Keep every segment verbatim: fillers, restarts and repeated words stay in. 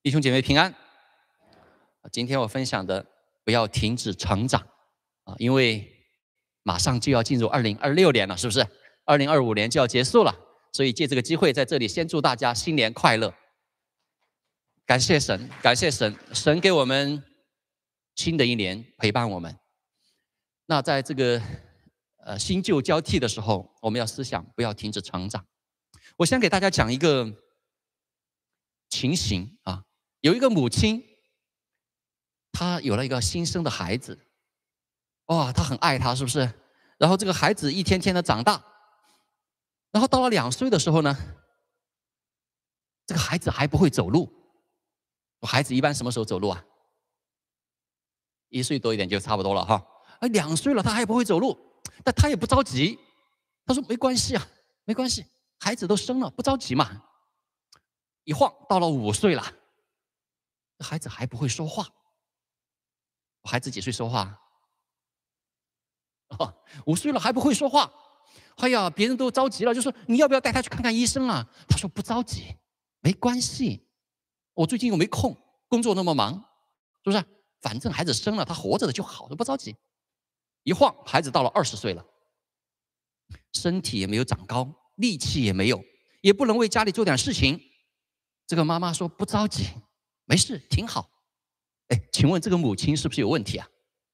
弟兄姐妹平安。今天我分享的不要停止成长啊，因为马上就要进入二零二六年了，是不是？二零二五年就要结束了，所以借这个机会在这里先祝大家新年快乐。感谢神，感谢神，神给我们新的一年陪伴我们。那在这个呃新旧交替的时候，我们要思想不要停止成长。我先给大家讲一个情形啊，有一个母亲，她有了一个新生的孩子，哇，她很爱他，是不是？然后这个孩子一天天的长大，然后到了两岁的时候呢，这个孩子还不会走路。孩子一般什么时候走路啊？一岁多一点就差不多了哈。哎，两岁了他还不会走路，但他也不着急。他说没关系啊，没关系，孩子都生了，不着急嘛。一晃到了五岁了，孩子还不会说话。孩子几岁说话？哦，五岁了还不会说话。哎呀，别人都着急了，就说你要不要带他去看看医生啊？他说不着急，没关系，我最近又没空，工作那么忙，是不是？反正孩子生了，他活着的就好，不着急。一晃，孩子到了二十岁了，身体也没有长高，力气也没有，也不能为家里做点事情。这个妈妈说不着急，没事，挺好。哎，请问这个母亲是不是有问题啊？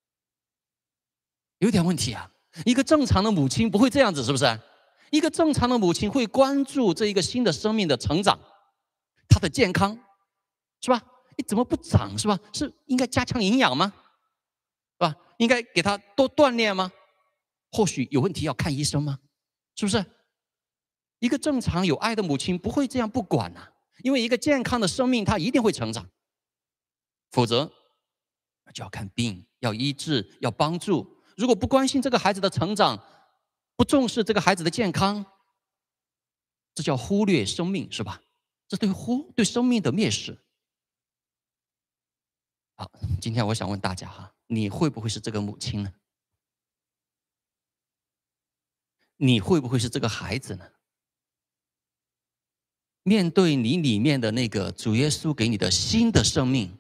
有点问题啊！一个正常的母亲不会这样子，是不是？一个正常的母亲会关注这一个新的生命的成长，他的健康，是吧？你怎么不长，是吧？是应该加强营养吗？是吧？应该给他多锻炼吗？或许有问题要看医生吗？是不是？一个正常有爱的母亲不会这样不管啊，因为一个健康的生命他一定会成长，否则就要看病，要医治，要帮助。如果不关心这个孩子的成长，不重视这个孩子的健康，这叫忽略生命，是吧？这对忽对生命的蔑视。好，今天我想问大家哈，你会不会是这个母亲呢？你会不会是这个孩子呢？面对你里面的那个主耶稣给你的新的生命，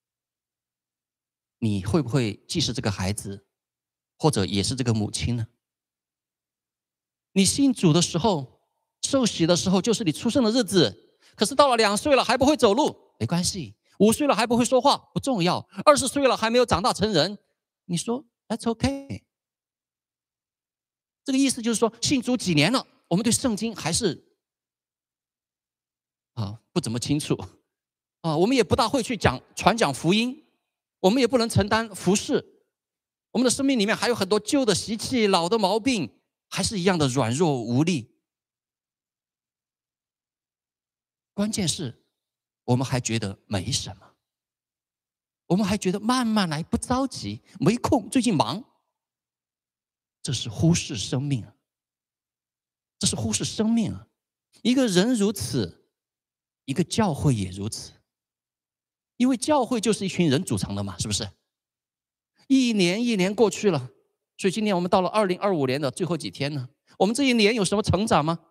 你会不会既是这个孩子，或者也是这个母亲呢？你信主的时候，受洗的时候就是你出生的日子，可是到了两岁了还不会走路，没关系；五岁了还不会说话，不重要；二十岁了还没有长大成人，你说 that's okay。这个意思就是说，信主几年了，我们对圣经还是啊不怎么清楚啊，我们也不大会去讲传讲福音，我们也不能承担服事，我们的生命里面还有很多旧的习气、老的毛病，还是一样的软弱无力。关键是我们还觉得没什么，我们还觉得慢慢来，不着急，没空，最近忙。这是忽视生命，这是忽视生命啊！一个人如此，一个教会也如此，因为教会就是一群人组成的嘛，是不是？一年一年过去了，所以今年我们到了二零二五年的最后几天呢，我们这一年有什么成长吗？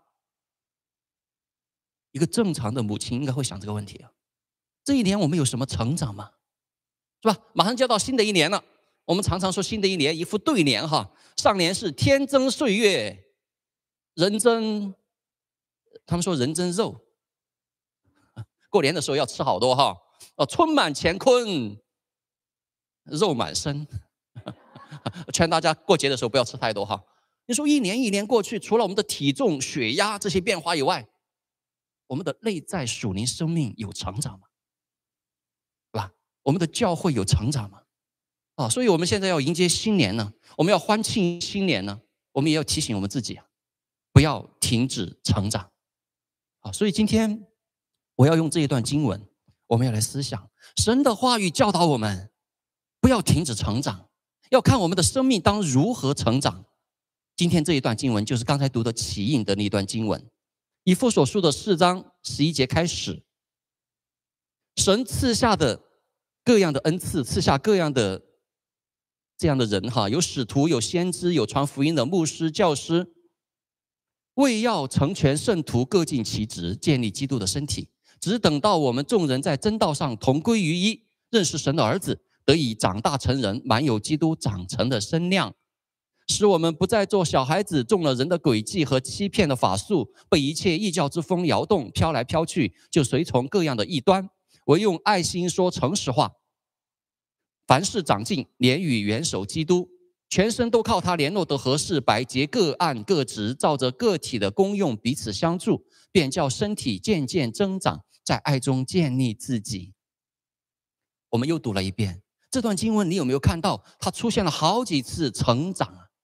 一个正常的母亲应该会想这个问题啊，这一年我们有什么成长吗？是吧？马上就要到新的一年了，我们常常说新的一年一副对联哈，上年是天增岁月，人增，他们说人增肉，过年的时候要吃好多哈，哦，春满乾坤，肉满身，劝大家过节的时候不要吃太多哈。你说一年一年过去，除了我们的体重、血压这些变化以外，我们的内在属灵生命有成长吗？对吧？我们的教会有成长吗？啊，所以我们现在要迎接新年呢，我们要欢庆新年呢，我们也要提醒我们自己啊，不要停止成长。啊，所以今天我要用这一段经文，我们要来思想神的话语教导我们，不要停止成长，要看我们的生命当如何成长。今天这一段经文就是刚才读的起印的那一段经文，以弗所书的四章十一节开始，神赐下的各样的恩赐，赐下各样的这样的人哈，有使徒，有先知，有传福音的牧师、教师，为要成全圣徒，各尽其职，建立基督的身体， 只等到我们众人在真道上同归于一，认识神的儿子，得以长大成人，满有基督长成的身量，使我们不再做小孩子，中了人的诡计和欺骗的法术，被一切异教之风摇动，飘来飘去，就随从各样的异端，唯用爱心说诚实话。凡事长进，连与元首基督，全身都靠他联络得合适，百节各按各职，照着个体的功用彼此相助，便叫身体渐渐增长，在爱中建立自己。我们又读了一遍这段经文，你有没有看到它出现了好几次成长啊？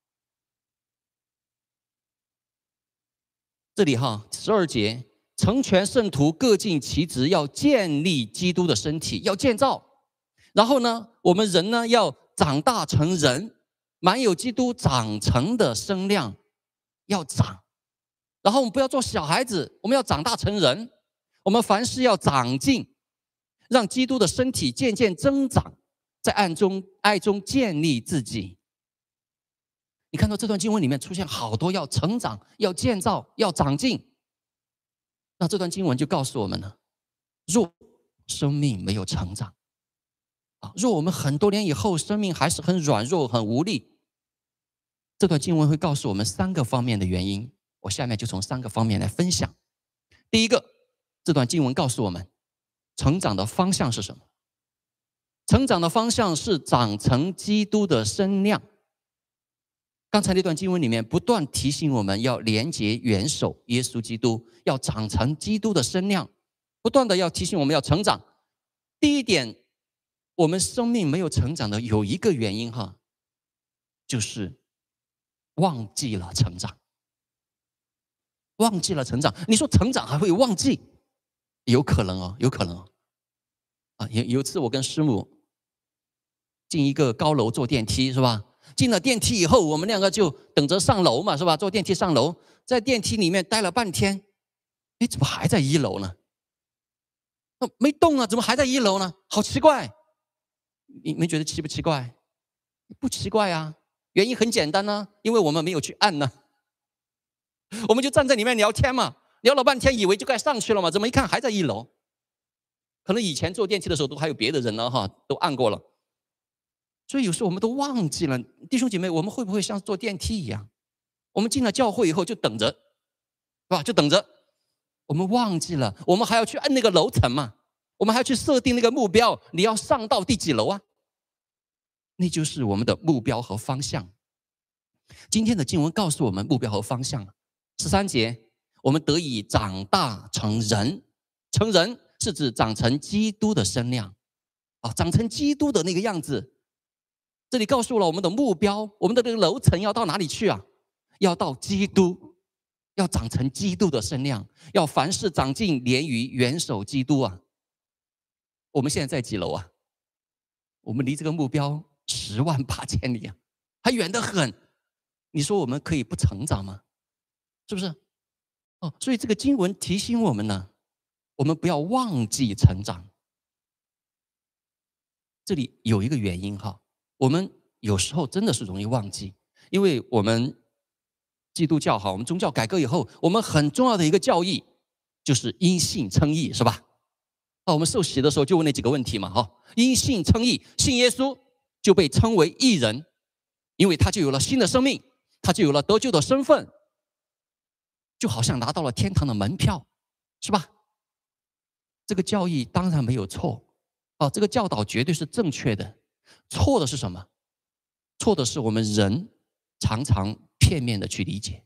这里哈，十二节，成全圣徒各尽其职，要建立基督的身体，要建造。然后呢，我们人呢要长大成人，满有基督长成的身量，要长。然后我们不要做小孩子，我们要长大成人。我们凡事要长进，让基督的身体渐渐增长，在爱中爱中建立自己。你看到这段经文里面出现好多要成长、要建造、要长进。那这段经文就告诉我们了，若生命没有成长，若我们很多年以后生命还是很软弱、很无力，这段经文会告诉我们三个方面的原因。我下面就从三个方面来分享。第一个，这段经文告诉我们成长的方向是什么？成长的方向是长成基督的身量。刚才那段经文里面不断提醒我们要连结元首耶稣基督，要长成基督的身量，不断的要提醒我们要成长。第一点，我们生命没有成长的有一个原因哈，就是忘记了成长。忘记了成长，你说成长还会忘记？有可能哦，有可能哦。啊，有有一次我跟师母进一个高楼坐电梯是吧？进了电梯以后，我们两个就等着上楼嘛是吧？坐电梯上楼，在电梯里面待了半天，哎，怎么还在一楼呢？没动啊，怎么还在一楼呢？好奇怪，你们觉得奇不奇怪？不奇怪啊，原因很简单呢、啊，因为我们没有去按呢。我们就站在里面聊天嘛，聊了半天，以为就该上去了嘛，怎么一看还在一楼？可能以前坐电梯的时候都还有别的人呢，哈，都按过了。所以有时候我们都忘记了，弟兄姐妹，我们会不会像坐电梯一样？我们进了教会以后就等着，是吧？就等着，我们忘记了，我们还要去按那个楼层嘛，我们还要去设定那个目标，你要上到第几楼啊？那就是我们的目标和方向。今天的经文告诉我们目标和方向。十三节，我们得以长大成人，成人是指长成基督的身量，啊，长成基督的那个样子。这里告诉了我们的目标，我们的这个楼层要到哪里去啊？要到基督，要长成基督的身量，要凡事长进，连于元首基督啊。我们现在在几楼啊？我们离这个目标十万八千里啊，还远得很。你说我们可以不成长吗？是不是？哦，所以这个经文提醒我们呢，我们不要忘记成长。这里有一个原因哈，我们有时候真的是容易忘记，因为我们基督教哈，我们宗教改革以后，我们很重要的一个教义就是因信称义，是吧？啊，我们受洗的时候就问那几个问题嘛，哈，因信称义，信耶稣就被称为义人，因为他就有了新的生命，他就有了得救的身份。就好像拿到了天堂的门票，是吧？这个教义当然没有错，啊，这个教导绝对是正确的。错的是什么？错的是我们人常常片面的去理解。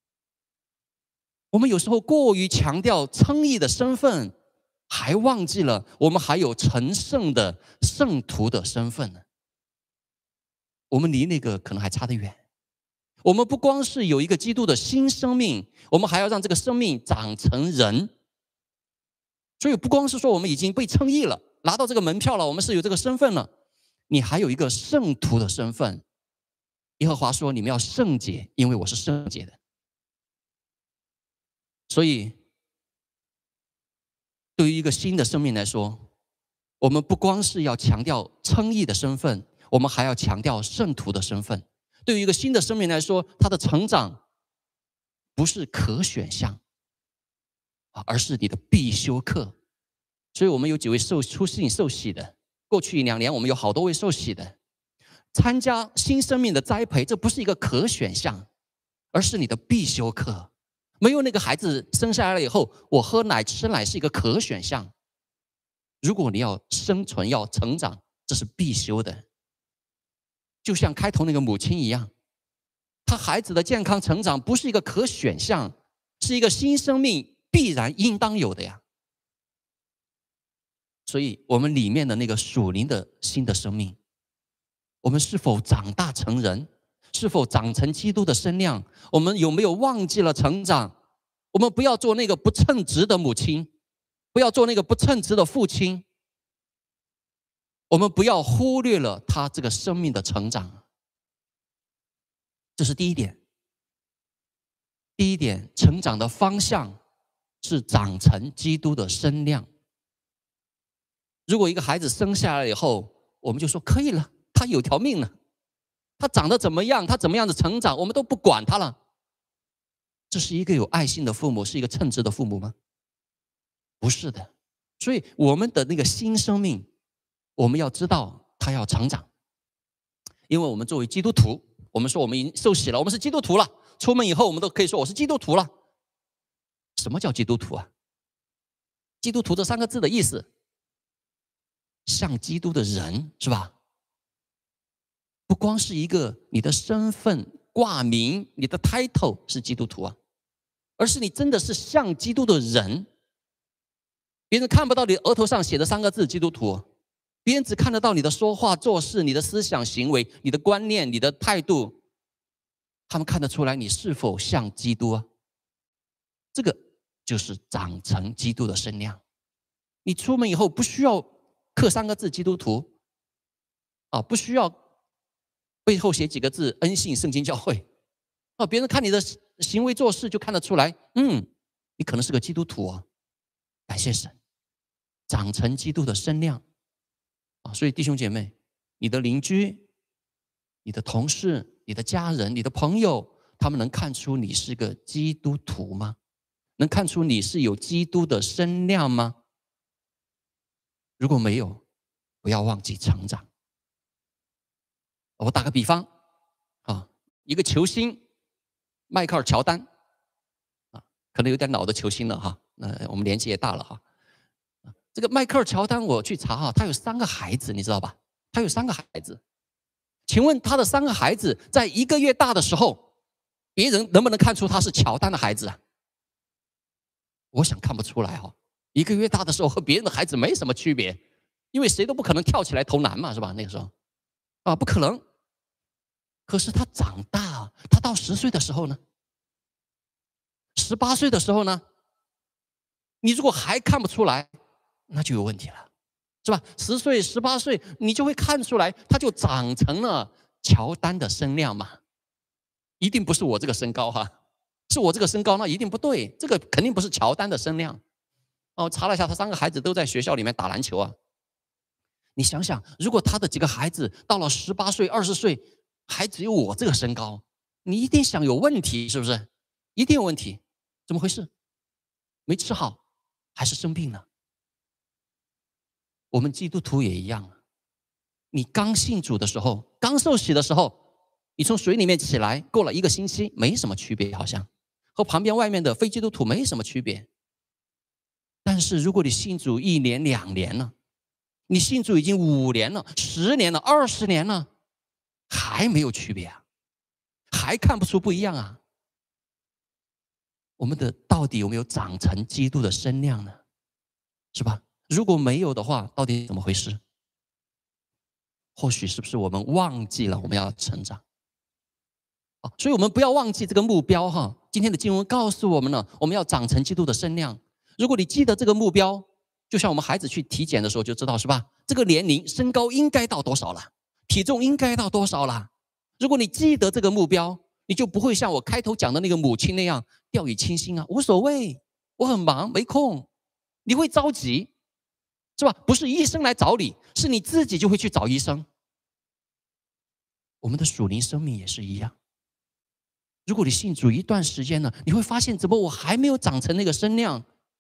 我们有时候过于强调称义的身份，还忘记了我们还有成圣的圣徒的身份呢。我们离那个可能还差得远。我们不光是有一个基督的新生命，我们还要让这个生命长成人。所以不光是说我们已经被称义了，拿到这个门票了，我们是有这个身份了，你还有一个圣徒的身份。耶和华说你们要圣洁，因为我是圣洁的。所以对于一个新的生命来说，我们不光是要强调称义的身份，我们还要强调圣徒的身份。对于一个新的生命来说，他的成长不是可选项，而是你的必修课， 所以我们有几位受出信受洗的，过去两年我们有好多位受洗的，参加新生命的栽培，这不是一个可选项，而是你的必修课。没有那个孩子生下来了以后，我喝奶吃奶是一个可选项。如果你要生存要成长，这是必修的。就像开头那个母亲一样，她孩子的健康成长不是一个可选项，是一个新生命必然应当有的呀。所以我们里面的那个属灵的新的生命，我们是否长大成人，是否长成基督的身量，我们有没有忘记了成长？我们不要做那个不称职的母亲，不要做那个不称职的父亲，我们不要忽略了他这个生命的成长。这是第一点。第一点，成长的方向是长成基督的身量。如果一个孩子生下来以后，我们就说可以了，他有条命了，他长得怎么样，他怎么样的成长，我们都不管他了。这是一个有爱心的父母，是一个称职的父母吗？不是的。所以我们的那个新生命，我们要知道他要成长。因为我们作为基督徒，我们说我们已经受洗了，我们是基督徒了，出门以后我们都可以说我是基督徒了。什么叫基督徒啊？基督徒这三个字的意思，像基督的人，是吧？不光是一个你的身份挂名，你的 title 是基督徒啊，而是你真的是像基督的人。别人看不到你额头上写的三个字基督徒，别人只看得到你的说话做事，你的思想行为，你的观念，你的态度，他们看得出来你是否像基督啊。这个就是长成基督的身量。你出门以后不需要刻三个字基督徒啊，不需要背后写几个字恩信圣经教会啊，别人看你的行为做事就看得出来，嗯，你可能是个基督徒啊。感谢神，长成基督的身量啊。所以弟兄姐妹，你的邻居、你的同事、你的家人、你的朋友，他们能看出你是个基督徒吗？能看出你是有基督的身量吗？如果没有，不要忘记成长。我打个比方啊，一个球星迈克尔乔丹啊，可能有点老的球星了哈，那我们年纪也大了哈。这个迈克尔乔丹我去查哈，他有三个孩子，你知道吧？他有三个孩子。请问他的三个孩子在一个月大的时候，别人能不能看出他是乔丹的孩子啊？我想看不出来哈。一个月大的时候和别人的孩子没什么区别，因为谁都不可能跳起来投篮嘛，是吧？那个时候啊，不可能。可是他长大，他到十岁的时候呢，十八岁的时候呢，你如果还看不出来，那就有问题了，是吧？十岁、十八岁，你就会看出来，他就长成了乔丹的身量嘛。一定不是我这个身高哈，是我这个身高那一定不对，这个肯定不是乔丹的身量。哦，查了一下，他三个孩子都在学校里面打篮球啊。你想想，如果他的几个孩子到了十八岁、二十岁，还只有我这个身高，你一定想有问题，是不是？一定有问题，怎么回事？没吃好，还是生病了？我们基督徒也一样，你刚信主的时候，刚受洗的时候，你从水里面起来，过了一个星期，没什么区别，好像和旁边外面的非基督徒没什么区别。但是如果你信主一年、两年了，你信主已经五年了、十年了、二十年了，还没有区别啊，还看不出不一样啊。我们的到底有没有长成基督的身量呢？是吧？如果没有的话，到底怎么回事？或许是不是我们忘记了我们要成长？啊，所以我们不要忘记这个目标哈。今天的经文告诉我们了，我们要长成基督的身量。如果你记得这个目标，就像我们孩子去体检的时候就知道，是吧？这个年龄身高应该到多少了，体重应该到多少了。如果你记得这个目标，你就不会像我开头讲的那个母亲那样掉以轻心啊，无所谓，我很忙没空。你会着急，是吧？不是医生来找你，是你自己就会去找医生。我们的属灵生命也是一样。如果你信主一段时间了，你会发现怎么我还没有长成那个身量？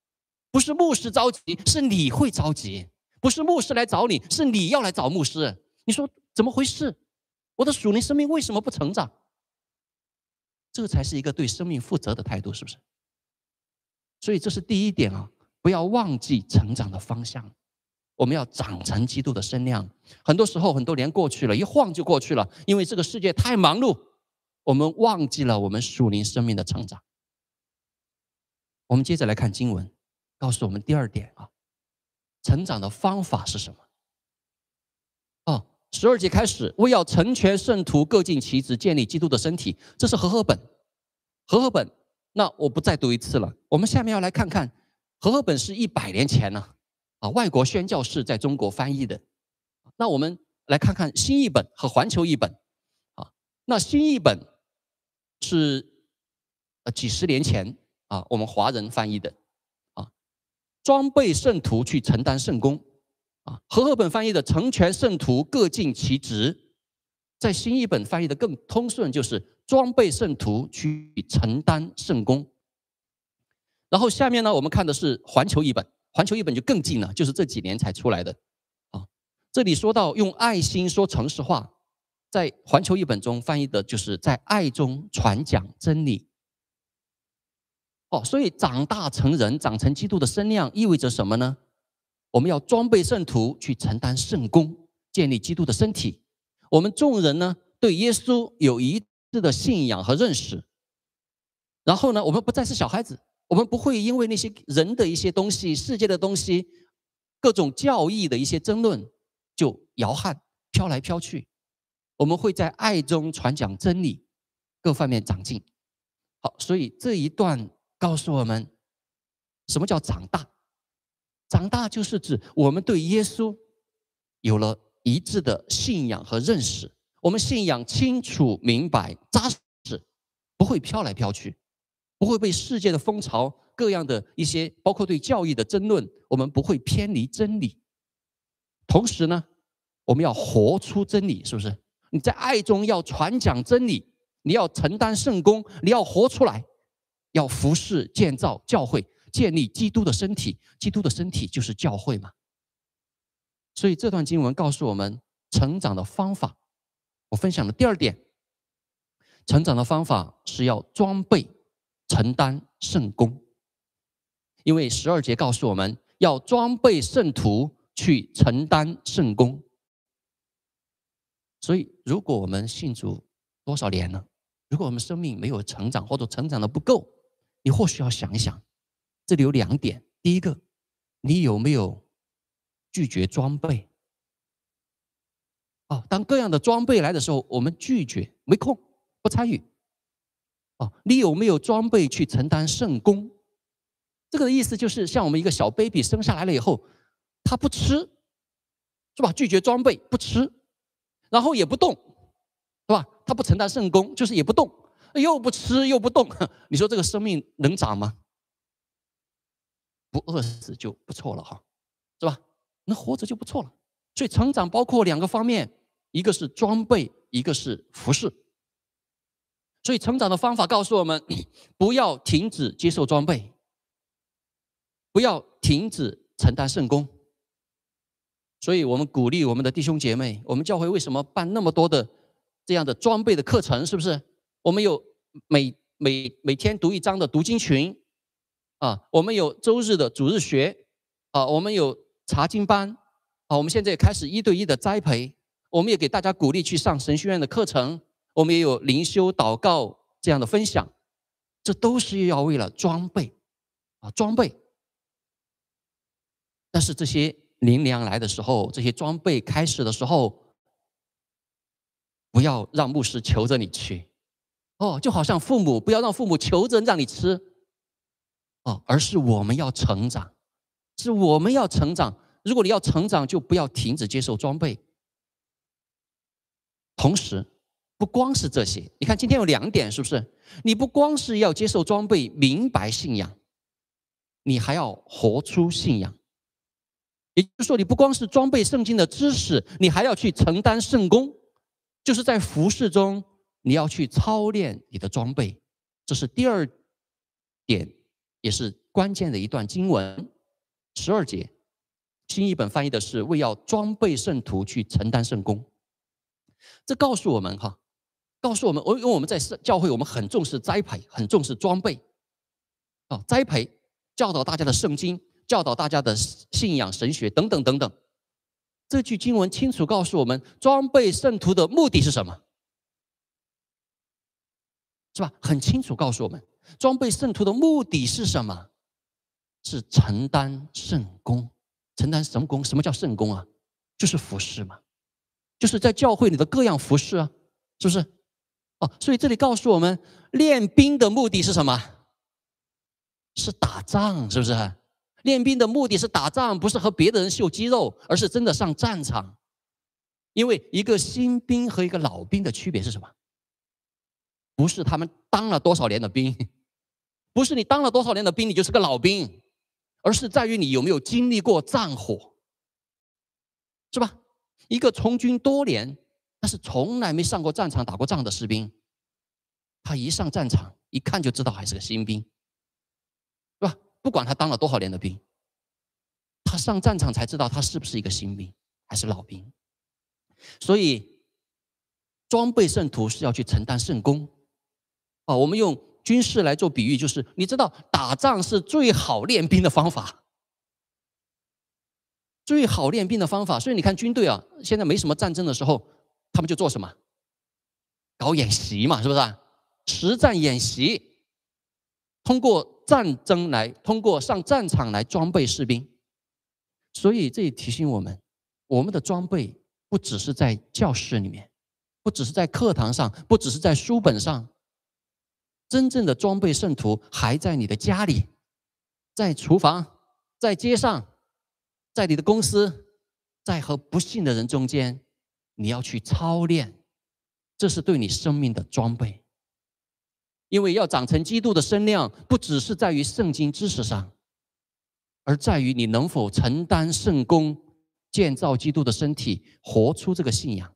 不是牧师着急，是你会着急；不是牧师来找你，是你要来找牧师。你说怎么回事？我的属灵生命为什么不成长？这才是一个对生命负责的态度，是不是？所以这是第一点啊，不要忘记成长的方向。我们要长成基督的身量。很多时候，很多年过去了，一晃就过去了，因为这个世界太忙碌，我们忘记了我们属灵生命的成长。我们接着来看经文，告诉我们第二点啊，成长的方法是什么？哦，十二节开始，为要成全圣徒，各尽其职，建立基督的身体。这是和合本，和合本。那我不再读一次了。我们下面要来看看，和合本是一百年前呢、啊，啊，外国宣教士在中国翻译的。那我们来看看新译本和环球译本，啊，那新译本是呃几十年前啊，我们华人翻译的，啊，装备圣徒去承担圣工，啊，和合本翻译的成全圣徒，各尽其职。在新译本翻译的更通顺，就是装备圣徒去承担圣工。然后下面呢，我们看的是环球译本，环球译本就更近了，就是这几年才出来的。啊，这里说到用爱心说诚实话，在环球译本中翻译的就是在爱中传讲真理。哦，所以长大成人，长成基督的身量，意味着什么呢？我们要装备圣徒去承担圣工，建立基督的身体。我们众人呢，对耶稣有一致的信仰和认识。然后呢，我们不再是小孩子，我们不会因为那些人的一些东西、世界的东西、各种教义的一些争论就摇撼、飘来飘去。我们会在爱中传讲真理，各方面长进。好，所以这一段告诉我们，什么叫长大？长大就是指我们对耶稣有了一致的信仰和认识，我们信仰清楚、明白、扎实，不会飘来飘去，不会被世界的风潮、各样的一些，包括对教义的争论，我们不会偏离真理。同时呢，我们要活出真理，是不是？你在爱中要传讲真理，你要承担圣工，你要活出来，要服侍建造教会，建立基督的身体。基督的身体就是教会嘛。所以这段经文告诉我们成长的方法。我分享的第二点，成长的方法是要装备承担圣工。因为十二节告诉我们要装备圣徒去承担圣工。所以如果我们信主多少年了，如果我们生命没有成长，或者成长的不够，你或许要想一想，这里有两点。第一个，你有没有拒绝装备？哦，当各样的装备来的时候，我们拒绝，没空，不参与。哦，你有没有装备去承担圣工？这个的意思就是，像我们一个小 baby 生下来了以后，他不吃，是吧？拒绝装备，不吃，然后也不动，是吧？他不承担圣工，就是也不动，又不吃又不动，你说这个生命能长吗？不饿死就不错了哈，是吧？能活着就不错了。所以成长包括两个方面，一个是装备，一个是服侍。所以成长的方法告诉我们，不要停止接受装备，不要停止承担圣工。所以我们鼓励我们的弟兄姐妹，我们教会为什么办那么多的这样的装备的课程？是不是？我们有每每每天读一章的读经群啊，我们有周日的主日学啊，我们有查经班啊，我们现在也开始一对一的栽培，我们也给大家鼓励去上神学院的课程，我们也有灵修、祷告这样的分享，这都是要为了装备啊，装备。但是这些灵粮来的时候，这些装备开始的时候，不要让牧师求着你去哦，就好像父母不要让父母求着让你吃哦，而是我们要成长，是我们要成长。如果你要成长，就不要停止接受装备。同时，不光是这些，你看今天有两点，是不是？你不光是要接受装备，明白信仰，你还要活出信仰。也就是说，你不光是装备圣经的知识，你还要去承担圣工，就是在服事中，你要去操练你的装备。这是第二点，也是关键的一段经文。 十二节，新译本翻译的是为要装备圣徒去承担圣工。这告诉我们哈，告诉我们，因为我们在教会，我们很重视栽培，很重视装备。啊，栽培、教导大家的圣经，教导大家的信仰、神学等等等等。这句经文清楚告诉我们，装备圣徒的目的是什么？是吧？很清楚告诉我们，装备圣徒的目的是什么？是承担圣工。承担什么工？什么叫圣工啊？就是服事嘛，就是在教会里的各样服事啊，是不是？哦，所以这里告诉我们，练兵的目的是什么？是打仗，是不是？练兵的目的是打仗，不是和别的人秀肌肉，而是真的上战场。因为一个新兵和一个老兵的区别是什么？不是他们当了多少年的兵，不是你当了多少年的兵，你就是个老兵，而是在于你有没有经历过战火，是吧？一个从军多年，但是从来没上过战场、打过仗的士兵，他一上战场，一看就知道还是个新兵，是吧？不管他当了多少年的兵，他上战场才知道他是不是一个新兵，还是老兵。所以，装备圣徒是要去承担圣工。啊，我们用军事来做比喻，就是你知道，打仗是最好练兵的方法，最好练兵的方法。所以你看军队啊，现在没什么战争的时候，他们就做什么？搞演习嘛，是不是啊？实战演习，通过战争来，通过上战场来装备士兵。所以这也提醒我们，我们的装备不只是在教室里面，不只是在课堂上，不只是在书本上，真正的装备圣徒还在你的家里，在厨房，在街上，在你的公司，在和不信的人中间，你要去操练，这是对你生命的装备。因为要长成基督的身量，不只是在于圣经知识上，而在于你能否承担圣工，建造基督的身体，活出这个信仰。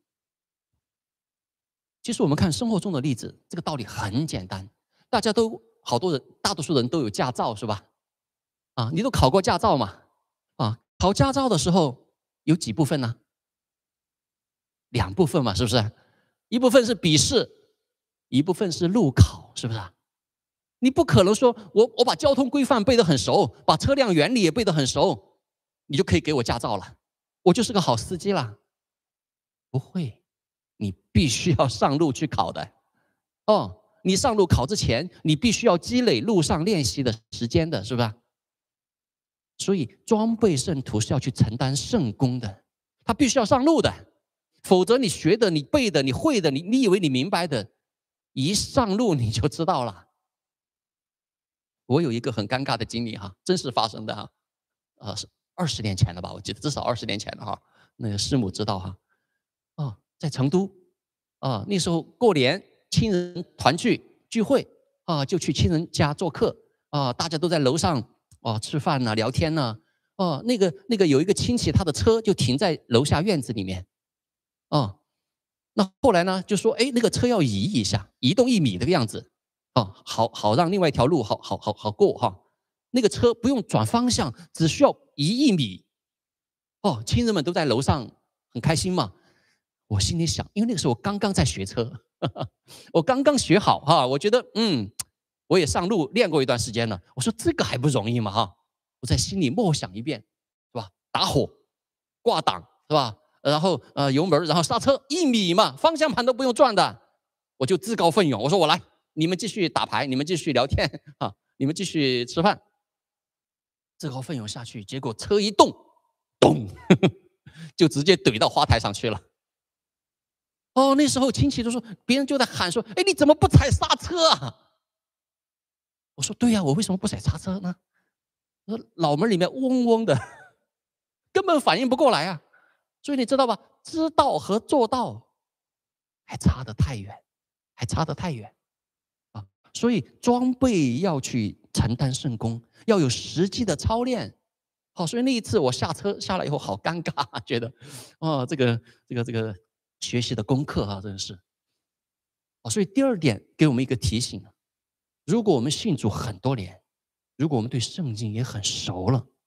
其实我们看生活中的例子，这个道理很简单，大家都好多人，大多数人都有驾照，是吧？啊，你都考过驾照嘛？啊，考驾照的时候有几部分呢？两部分嘛，是不是？一部分是笔试，一部分是路考，是不是？你不可能说我我把交通规范背得很熟，把车辆原理也背得很熟，你就可以给我驾照了，我就是个好司机啦。不会，你必须要上路去考的。哦，你上路考之前，你必须要积累路上练习的时间的，是不是？所以装备圣徒是要去承担圣工的，他必须要上路的，否则你学的、你背的、你会的、你你以为你明白的，一上路你就知道了。我有一个很尴尬的经历哈，真实发生的哈，呃，是二十年前了吧，我记得至少二十年前了哈。那个师母知道哈，哦，在成都，啊，那时候过年亲人团聚聚会啊，就去亲人家做客啊，大家都在楼上哦吃饭呢、聊天呢，哦，那个那个有一个亲戚，他的车就停在楼下院子里面，啊，那后来呢就说，哎，那个车要移一下，移动一米这个样子。哦，好好让另外一条路好好好好过哈，那个车不用转方向，只需要移一米。哦，亲人们都在楼上很开心嘛。我心里想，因为那个时候我刚刚在学车，呵呵我刚刚学好哈，我觉得嗯，我也上路练过一段时间了。我说这个还不容易嘛哈，我在心里默想一遍，是吧？打火、挂档是吧？然后呃油门，然后刹车，一米嘛，方向盘都不用转的，我就自告奋勇，我说我来。你们继续打牌，你们继续聊天啊，你们继续吃饭，自告奋勇下去，结果车一动，咚，呵呵就直接怼到花台上去了。哦，那时候亲戚都说，别人就在喊说：“哎，你怎么不踩刹车啊？”我说：“对呀、啊，我为什么不踩刹车呢？”脑门里面嗡嗡的，根本反应不过来啊。所以你知道吧？知道和做到还差得太远，还差得太远。所以装备要去承担圣工，要有实际的操练。好，所以那一次我下车下来以后好尴尬，觉得哦，这个这个这个学习的功课啊，真的是。哦，所以第二点给我们一个提醒：如果我们信主很多年，如果我们对圣经也很熟了，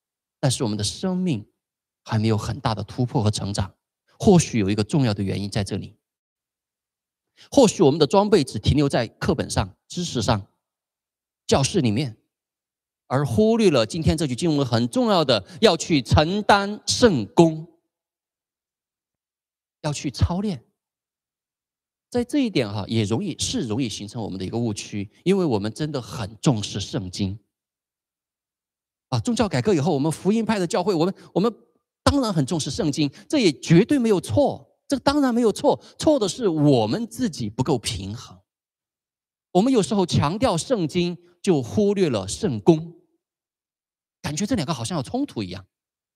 但是我们的生命还没有很大的突破和成长。或许有一个重要的原因在这里，或许我们的装备只停留在课本上、知识上、教室里面，而忽略了今天这句经文很重要的，要去承担圣工，要去操练。在这一点哈，也容易是容易形成我们的一个误区，因为我们真的很重视圣经啊。宗教改革以后，我们福音派的教会，我们我们当然很重视圣经，这也绝对没有错，这当然没有错，错的是我们自己不够平衡。我们有时候强调圣经，就忽略了圣工，感觉这两个好像有冲突一样，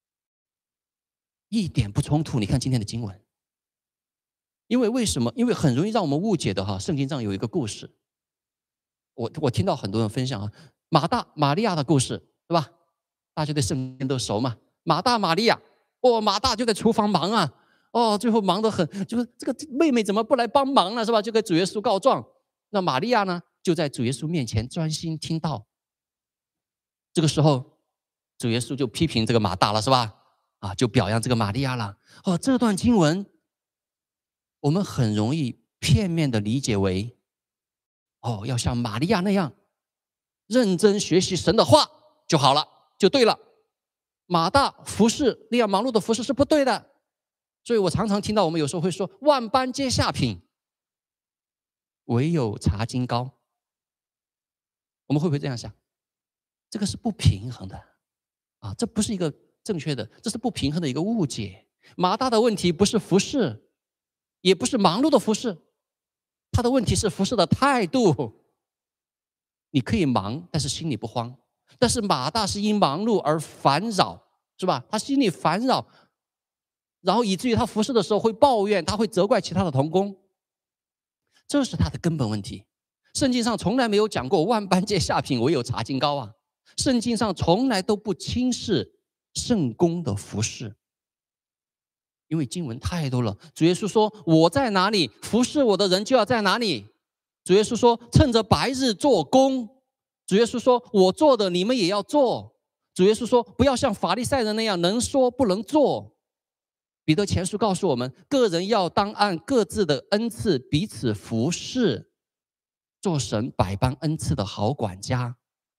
一点不冲突。你看今天的经文。因为为什么？因为很容易让我们误解的哈，圣经上有一个故事，我我听到很多人分享啊，马大玛利亚的故事，对吧？大家对圣经都熟嘛。马大玛利亚，哦，马大就在厨房忙啊，哦，最后忙得很，就是这个妹妹怎么不来帮忙呢？是吧？就给主耶稣告状。那玛利亚呢，就在主耶稣面前专心听道。这个时候，主耶稣就批评这个马大了，是吧？啊，就表扬这个玛利亚了。哦，这段经文。我们很容易片面的理解为，哦，要像玛利亚那样认真学习神的话就好了，就对了。马大服侍那样忙碌的服侍是不对的。所以我常常听到我们有时候会说，万般皆下品，唯有查经高。我们会不会这样想？这个是不平衡的啊，这不是一个正确的，这是不平衡的一个误解。马大的问题不是服侍，也不是忙碌的服侍，他的问题是服侍的态度。你可以忙，但是心里不慌。但是马大是因忙碌而烦扰，是吧？他心里烦扰，然后以至于他服侍的时候会抱怨，他会责怪其他的同工，这是他的根本问题。圣经上从来没有讲过万般皆下品，唯有查经高啊。圣经上从来都不轻视圣工的服侍。因为经文太多了，主耶稣说：“我在哪里，服侍我的人就要在哪里。”主耶稣说：“趁着白日做工。”主耶稣说：“我做的，你们也要做。”主耶稣说：“不要像法利赛人那样，能说不能做。”彼得前书告诉我们，个人要当按各自的恩赐彼此服侍，做神百般恩赐的好管家。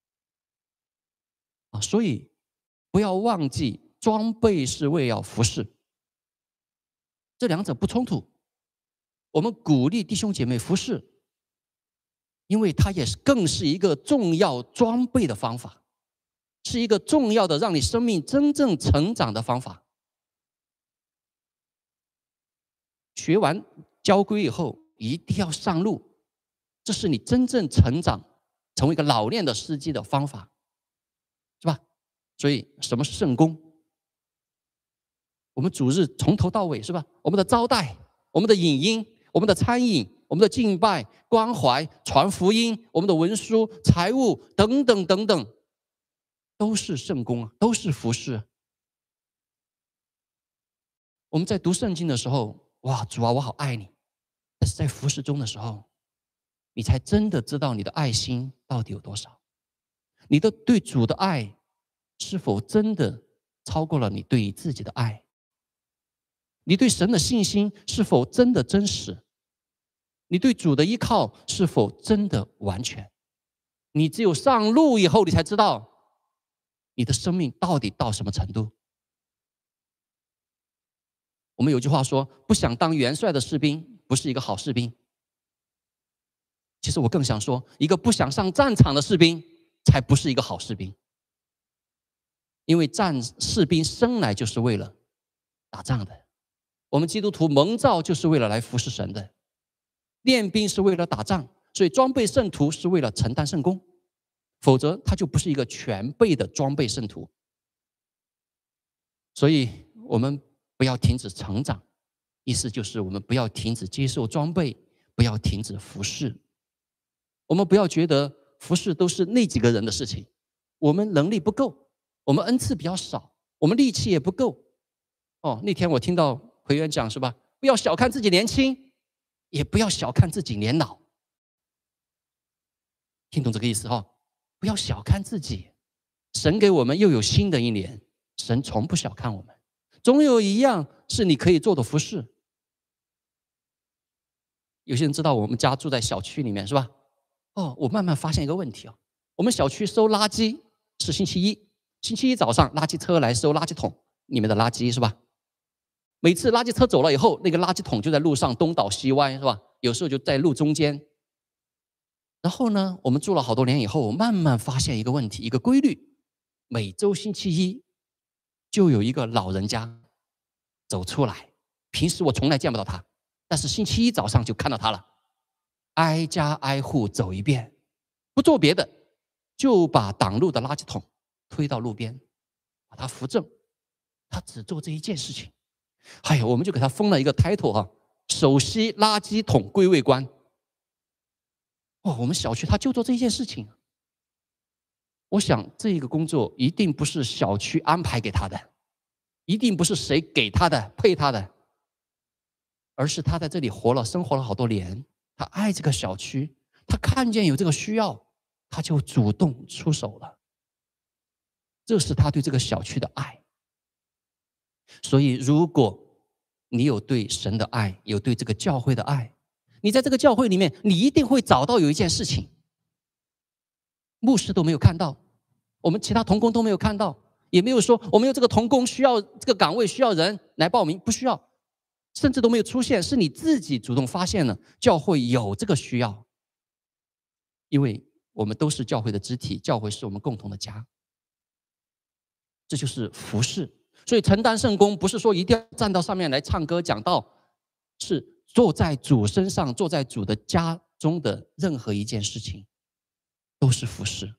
啊，所以不要忘记，装备是为要服侍。这两者不冲突，我们鼓励弟兄姐妹服侍，因为它也是更是一个重要装备的方法，是一个重要的让你生命真正成长的方法。学完交规以后，一定要上路，这是你真正成长、成为一个老练的司机的方法，是吧？所以，什么是圣工？我们主日从头到尾，是吧？我们的招待，我们的影音，我们的餐饮，我们的敬拜、关怀、传福音，我们的文书、财务等等等等，都是圣工啊，都是服侍。我们在读圣经的时候，哇，主啊，我好爱你。但是在服侍中的时候，你才真的知道你的爱心到底有多少。你的对主的爱，是否真的超过了你对自己的爱？你对神的信心是否真的真实？你对主的依靠是否真的完全？你只有上路以后，你才知道你的生命到底到什么程度。我们有句话说，不想当元帅的士兵不是一个好士兵。其实我更想说，一个不想上战场的士兵才不是一个好士兵。因为战士兵生来就是为了打仗的，我们基督徒蒙召就是为了来服侍神的。练兵是为了打仗，所以装备圣徒是为了承担圣工，否则他就不是一个全备的装备圣徒。所以我们不要停止成长，意思就是我们不要停止接受装备，不要停止服侍。我们不要觉得服侍都是那几个人的事情，我们能力不够，我们恩赐比较少，我们力气也不够。哦，那天我听到回员讲，是吧？不要小看自己年轻，也不要小看自己年老。听懂这个意思哈？不要小看自己，神给我们又有新的一年， 神从不小看我们，总有一样是你可以做的服事。有些人知道我们家住在小区里面是吧？哦，我慢慢发现一个问题哦，我们小区收垃圾是星期一，星期一早上垃圾车来收垃圾桶里面的垃圾是吧？每次垃圾车走了以后，那个垃圾桶就在路上东倒西歪是吧？有时候就在路中间。然后呢，我们住了好多年以后，我慢慢发现一个问题，一个规律，每周星期一就有一个老人家走出来，平时我从来见不到他，但是星期一早上就看到他了，挨家挨户走一遍，不做别的，就把挡路的垃圾桶推到路边，把它扶正，他只做这一件事情。哎呀，我们就给他封了一个 title 哈，首席垃圾桶归位官。哦，我们小区他就做这一件事情。我想这个工作一定不是小区安排给他的，一定不是谁给他的配他的，而是他在这里活了生活了好多年，他爱这个小区，他看见有这个需要，他就主动出手了。这是他对这个小区的爱。所以如果你有对神的爱，有对这个教会的爱，你在这个教会里面，你一定会找到有一件事情，牧师都没有看到，我们其他同工都没有看到，也没有说我们有这个同工需要这个岗位需要人来报名，不需要，甚至都没有出现，是你自己主动发现了教会有这个需要。因为我们都是教会的肢体，教会是我们共同的家，这就是服事。所以承担圣工不是说一定要站到上面来唱歌讲道，是坐在主身上，坐在主的家中的任何一件事情都是服事。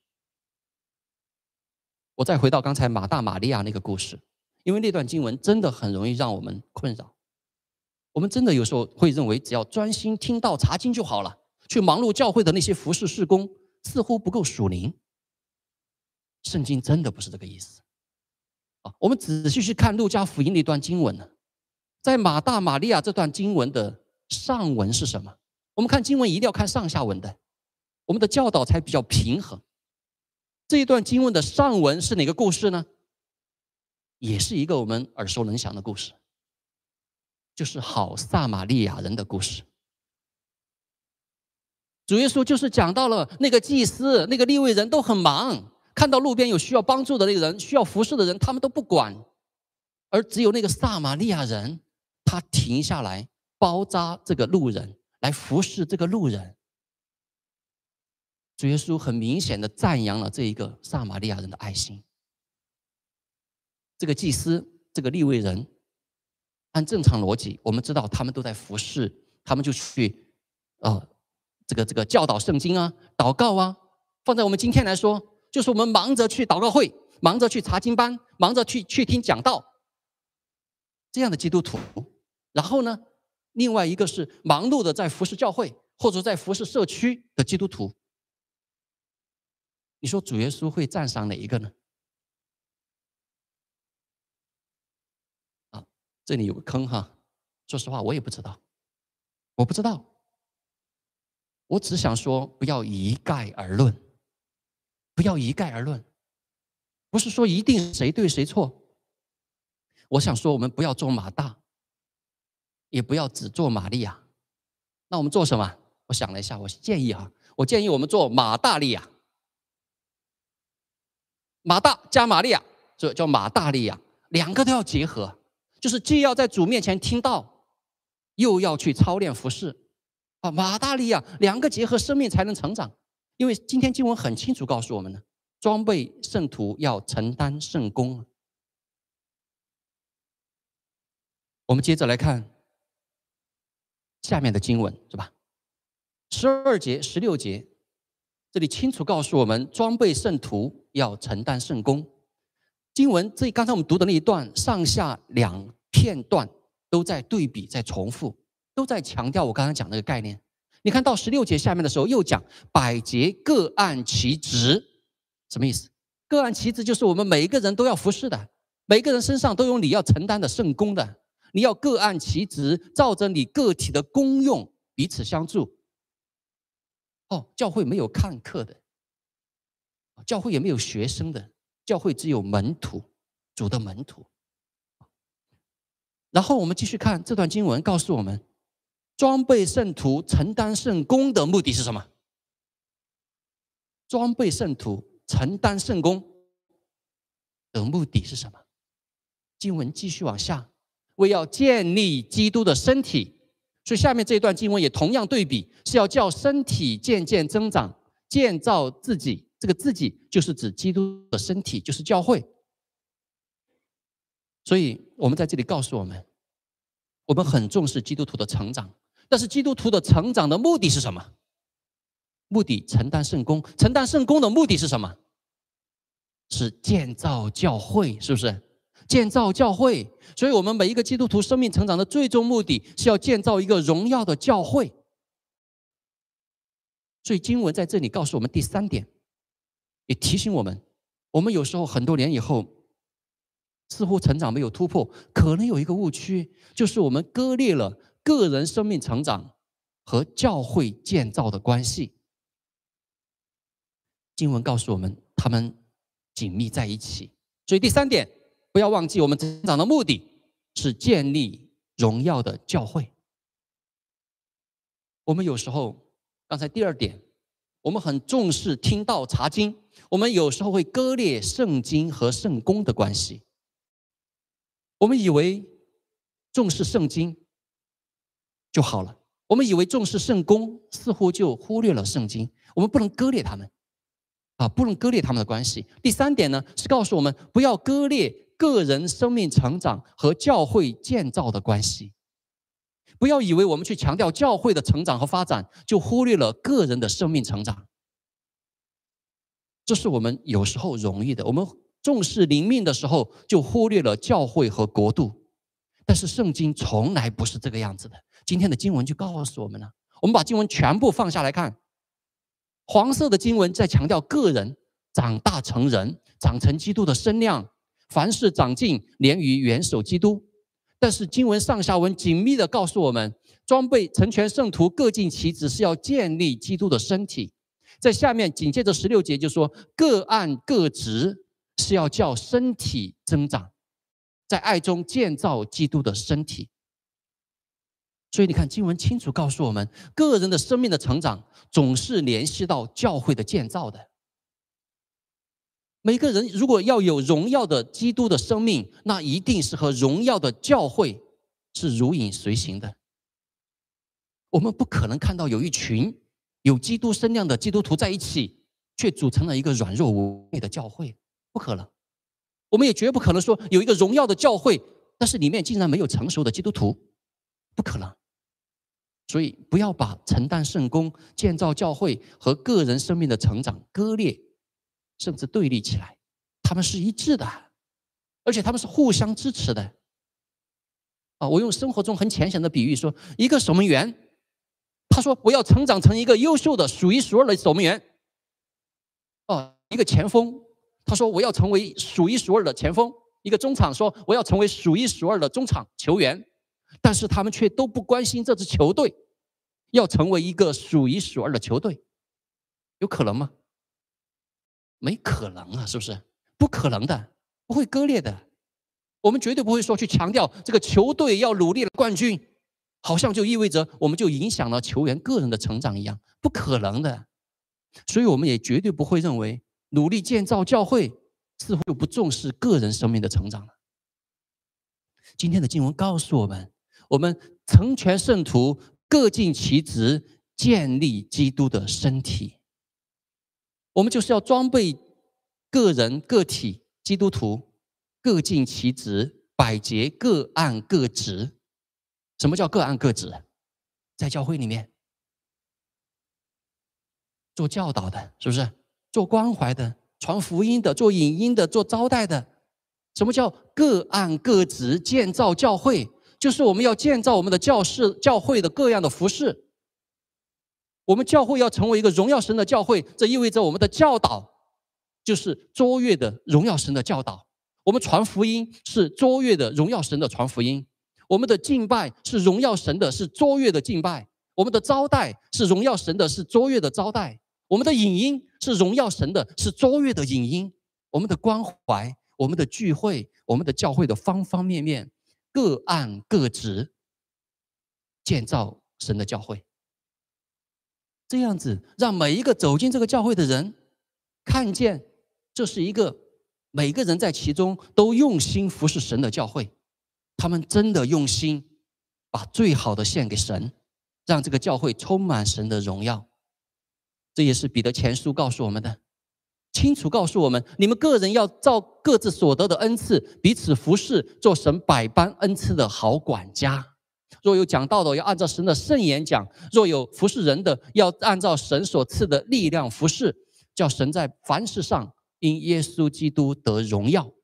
我再回到刚才马大马利亚那个故事，因为那段经文真的很容易让我们困扰。我们真的有时候会认为只要专心听道查经就好了，去忙碌教会的那些服事事工似乎不够属灵。圣经真的不是这个意思。我们仔细去看路加福音那段经文呢，在马大马利亚这段经文的上文是什么？我们看经文一定要看上下文的，我们的教导才比较平衡。这一段经文的上文是哪个故事呢？也是一个我们耳熟能详的故事，就是好撒玛利亚人的故事。主耶稣就是讲到了那个祭司、那个利未人都很忙，看到路边有需要帮助的那个人、需要服侍的人，他们都不管，而只有那个撒玛利亚人，他停下来包扎这个路人，来服侍这个路人。主耶稣很明显的赞扬了这一个撒玛利亚人的爱心。这个祭司、这个利未人，按正常逻辑，我们知道他们都在服侍，他们就去呃这个这个教导圣经啊、祷告啊。放在我们今天来说，就是我们忙着去祷告会，忙着去查经班，忙着去去听讲道，这样的基督徒。然后呢，另外一个是忙碌的在服侍教会或者在服侍社区的基督徒。你说主耶稣会赞赏哪一个呢？啊，这里有个坑哈，说实话我也不知道，我不知道。我只想说，不要一概而论，不要一概而论，不是说一定谁对谁错。我想说，我们不要做马大，也不要只做玛利亚。那我们做什么？我想了一下，我建议哈，我建议我们做马大利亚。马大加玛利亚，所以叫马大利亚，两个都要结合，就是既要在主面前听道，又要去操练服事。啊，马大利亚两个结合，生命才能成长。因为今天经文很清楚告诉我们呢，装备圣徒要承担圣工。我们接着来看下面的经文，是吧？十二节、十六节，这里清楚告诉我们，装备圣徒要承担圣工。经文这刚才我们读的那一段，上下两片段都在对比，在重复，都在强调我刚才讲那个概念。你看到十六节下面的时候，又讲百节各按其职，什么意思？各按其职就是我们每一个人都要服侍的，每一个人身上都有你要承担的圣工的，你要各按其职，照着你个体的功用彼此相助。哦，教会没有看课的，教会也没有学生的，教会只有门徒。 主的门徒。然后我们继续看这段经文，告诉我们，装备圣徒、承担圣工的目的是什么？装备圣徒、承担圣工的目的是什么？经文继续往下，为要建立基督的身体。所以下面这一段经文也同样对比，是要叫身体渐渐增长，建造自己。这个自己就是指基督的身体，就是教会。所以我们在这里告诉我们，我们很重视基督徒的成长，但是基督徒的成长的目的是什么？目的承担圣工，承担圣工的目的是什么？是建造教会，是不是？建造教会。所以我们每一个基督徒生命成长的最终目的是要建造一个荣耀的教会。所以经文在这里告诉我们第三点，也提醒我们，我们有时候很多年以后似乎成长没有突破，可能有一个误区，就是我们割裂了个人生命成长和教会建造的关系。经文告诉我们，他们紧密在一起。所以第三点，不要忘记我们成长的目的是建立荣耀的教会。我们有时候，刚才第二点，我们很重视听道查经，我们有时候会割裂圣经和圣工的关系。我们以为重视圣经就好了，我们以为重视圣工，似乎就忽略了圣经。我们不能割裂他们啊，不能割裂他们的关系。第三点呢，是告诉我们不要割裂个人生命成长和教会建造的关系。不要以为我们去强调教会的成长和发展，就忽略了个人的生命成长。这是我们有时候容易的，我们重视灵命的时候，就忽略了教会和国度。但是圣经从来不是这个样子的。今天的经文就告诉我们了，我们把经文全部放下来看，黄色的经文在强调个人长大成人，长成基督的身量，凡事长进，连于元首基督。但是经文上下文紧密地告诉我们，装备成全圣徒，各尽其职，是要建立基督的身体。在下面紧接着十六节就说，各按各职，是要叫身体增长，在爱中建造基督的身体。所以你看，经文清楚告诉我们，个人的生命的成长总是联系到教会的建造的。每个人如果要有荣耀的基督的生命，那一定是和荣耀的教会是如影随形的。我们不可能看到有一群有基督身量的基督徒在一起，却组成了一个软弱无力的教会，不可能。我们也绝不可能说有一个荣耀的教会，但是里面竟然没有成熟的基督徒，不可能。所以不要把承担圣工、建造教会和个人生命的成长割裂，甚至对立起来，他们是一致的，而且他们是互相支持的。啊，我用生活中很浅显的比喻说，一个守门员，他说我要成长成一个优秀的数一数二的守门员。哦，一个前锋，他说我要成为数一数二的前锋。一个中场说我要成为数一数二的中场球员。但是他们却都不关心这支球队要成为一个数一数二的球队，有可能吗？没可能啊，是不是？不可能的，不会割裂的。我们绝对不会说去强调这个球队要努力的冠军，好像就意味着我们就影响了球员个人的成长一样，不可能的。所以我们也绝对不会认为努力建造教会似乎就不重视个人生命的成长了。今天的经文告诉我们，我们成全圣徒，各尽其职，建立基督的身体。我们就是要装备个人个体基督徒，各尽其职，百节各按各职。什么叫各按各职？在教会里面做教导的，是不是？做关怀的，传福音的，做引音的，做招待的。什么叫各按各职建造教会？就是我们要建造我们的教室、教会的各样的服事。我们教会要成为一个荣耀神的教会，这意味着我们的教导就是卓越的荣耀神的教导。我们传福音是卓越的荣耀神的传福音。我们的敬拜是荣耀神的，是卓越的敬拜。我们的招待是荣耀神的，是卓越的招待。我们的引音是荣耀神的，是卓越的引音。我们的关怀， 我们的聚会、我们的教会的方方面面，各按各职，建造神的教会。这样子，让每一个走进这个教会的人，看见这是一个每个人在其中都用心服侍神的教会，他们真的用心把最好的献给神，让这个教会充满神的荣耀。这也是彼得前书告诉我们的，清楚告诉我们，你们个人要照各自所得的恩赐彼此服侍，做神百般恩赐的好管家。若有讲道的，要按照神的圣言讲；若有服侍人的，要按照神所赐的力量服侍，叫神在凡事上因耶稣基督得荣耀。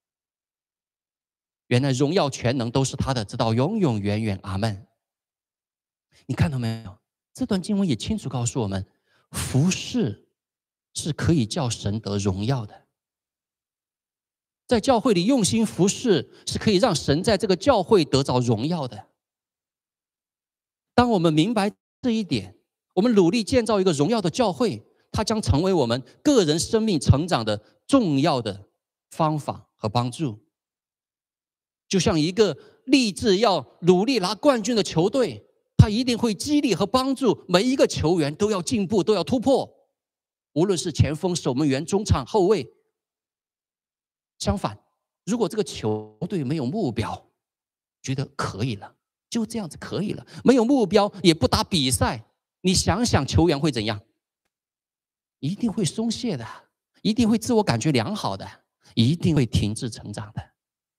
原来荣耀全能都是他的，直到永永远远。阿们。你看到没有？这段经文也清楚告诉我们，服侍是可以叫神得荣耀的。在教会里用心服侍，是可以让神在这个教会得着荣耀的。当我们明白这一点，我们努力建造一个荣耀的教会，它将成为我们个人生命成长的重要的方法和帮助。就像一个立志要努力拿冠军的球队，它一定会激励和帮助每一个球员都要进步，都要突破，无论是前锋、守门员、中场、后卫。相反，如果这个球队没有目标，觉得可以了，就这样子可以了，没有目标也不打比赛，你想想球员会怎样？一定会松懈的，一定会自我感觉良好的，一定会停滞成长的。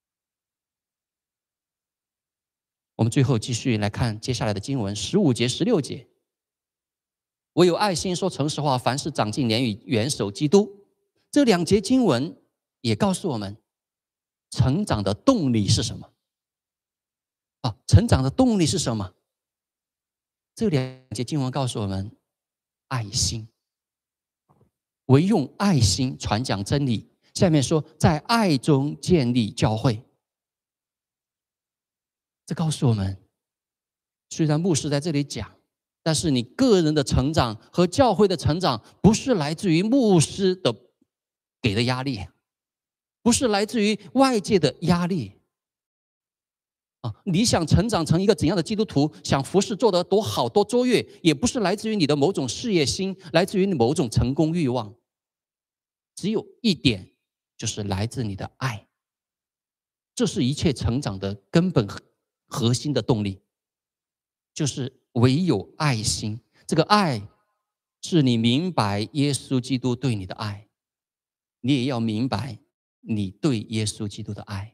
我们最后继续来看接下来的经文，十五节、十六节。唯有爱心说诚实话，凡事长进，连于元首基督。这两节经文也告诉我们，成长的动力是什么？啊，成长的动力是什么？这两节经文告诉我们，爱心。唯用爱心传讲真理。下面说，在爱中建立教会。这告诉我们，虽然牧师在这里讲，但是你个人的成长和教会的成长，不是来自于牧师的给的压力，不是来自于外界的压力。啊，你想成长成一个怎样的基督徒，想服事做得多好多卓越，也不是来自于你的某种事业心，来自于你某种成功欲望。只有一点，就是来自你的爱。这是一切成长的根本核心的动力，就是唯有爱心。这个爱是你明白耶稣基督对你的爱，你也要明白你对耶稣基督的爱。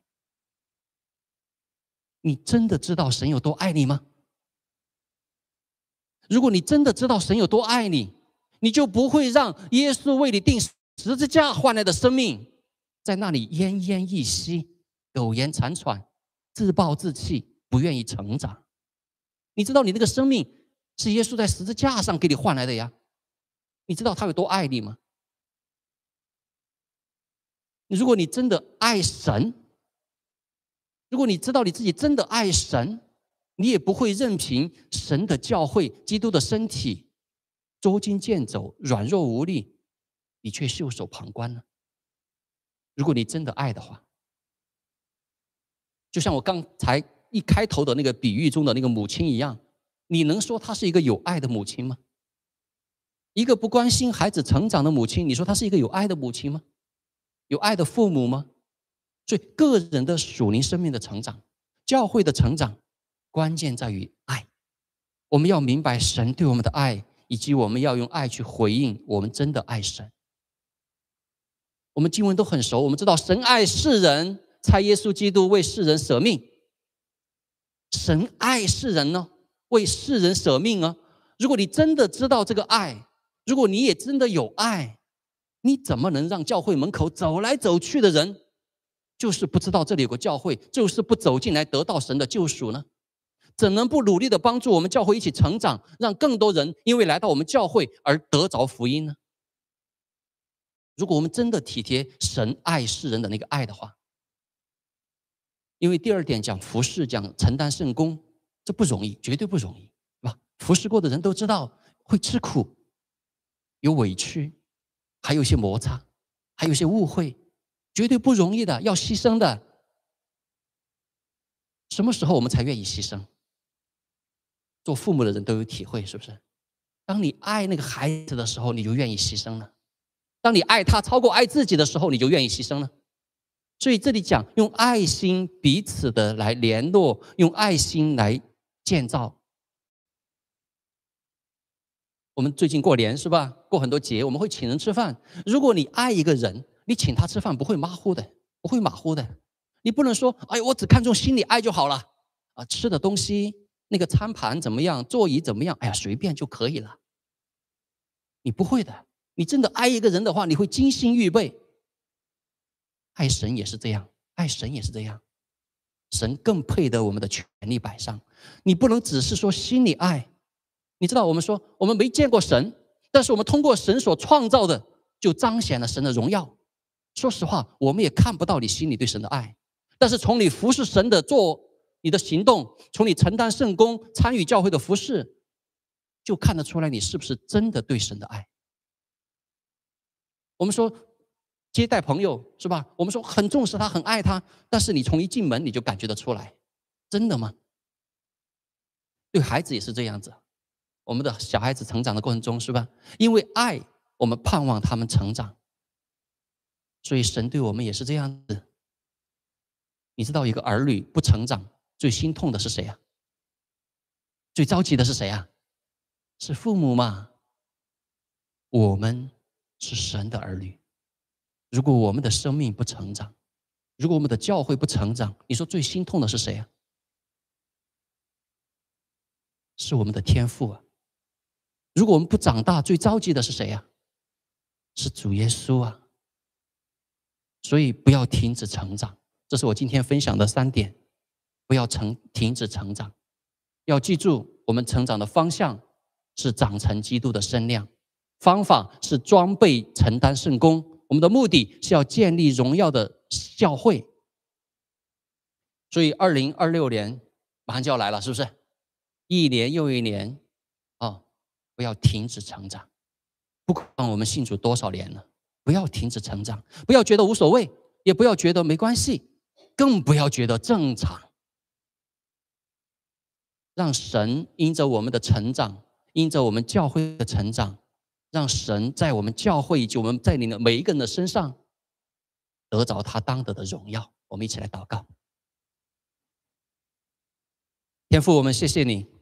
你真的知道神有多爱你吗？如果你真的知道神有多爱你，你就不会让耶稣为你钉十字架换来的生命在那里奄奄一息、苟延残喘、自暴自弃，不愿意成长。你知道你那个生命是耶稣在十字架上给你换来的呀，你知道他有多爱你吗？如果你真的爱神，如果你知道你自己真的爱神，你也不会任凭神的教会、基督的身体捉襟见肘、软弱无力，你却袖手旁观呢？如果你真的爱的话，就像我刚才一开头的那个比喻中的那个母亲一样，你能说她是一个有爱的母亲吗？一个不关心孩子成长的母亲，你说她是一个有爱的母亲吗？有爱的父母吗？所以个人的属灵生命的成长，教会的成长，关键在于爱。我们要明白神对我们的爱，以及我们要用爱去回应我们真的爱神。我们经文都很熟，我们知道神爱世人，差耶稣基督为世人舍命。神爱世人呢，为世人舍命啊！如果你真的知道这个爱，如果你也真的有爱，你怎么能让教会门口走来走去的人就是不知道这里有个教会，就是不走进来得到神的救赎呢？怎能不努力的帮助我们教会一起成长，让更多人因为来到我们教会而得着福音呢？如果我们真的体贴神爱世人的那个爱的话，因为第二点讲服事，讲承担圣工，这不容易，绝对不容易，是吧？服事过的人都知道会吃苦，有委屈，还有一些摩擦，还有一些误会， 绝对不容易的，要牺牲的。什么时候我们才愿意牺牲？做父母的人都有体会，是不是？当你爱那个孩子的时候，你就愿意牺牲了；当你爱他超过爱自己的时候，你就愿意牺牲了。所以这里讲用爱心彼此的来联络，用爱心来建造。我们最近过年是吧？过很多节，我们会请人吃饭。如果你爱一个人，你请他吃饭不会马虎的，不会马虎的。你不能说，哎，我只看重心里爱就好了啊，吃的东西那个餐盘怎么样，座椅怎么样，哎呀，随便就可以了。你不会的，你真的爱一个人的话，你会精心预备。爱神也是这样，爱神也是这样，神更配得我们的全力摆上。你不能只是说心里爱。你知道我们说我们没见过神，但是我们通过神所创造的就彰显了神的荣耀。说实话，我们也看不到你心里对神的爱，但是从你服侍神的做你的行动，从你承担圣工参与教会的服侍，就看得出来你是不是真的对神的爱。我们说接待朋友是吧？我们说很重视他，很爱他，但是你从一进门你就感觉得出来，真的吗？对孩子也是这样子。我们的小孩子成长的过程中是吧？因为爱，我们盼望他们成长，所以神对我们也是这样子。你知道一个儿女不成长，最心痛的是谁啊？最着急的是谁啊？是父母嘛。我们是神的儿女，如果我们的生命不成长，如果我们的教会不成长，你说最心痛的是谁啊？是我们的天父啊。如果我们不长大，最着急的是谁啊？是主耶稣啊。所以不要停止成长，这是我今天分享的三点。不要成停止成长，要记住我们成长的方向是长成基督的身量，方法是装备承担圣工，我们的目的是要建立荣耀的教会。所以二零二六年马上就要来了，是不是？一年又一年哦，不要停止成长。不管我们信主多少年了，不要停止成长，不要觉得无所谓，也不要觉得没关系，更不要觉得正常。让神因着我们的成长，因着我们教会的成长，让神在我们教会以及我们在你的每一个人的身上得着他当得的荣耀。我们一起来祷告。天父，我们谢谢你，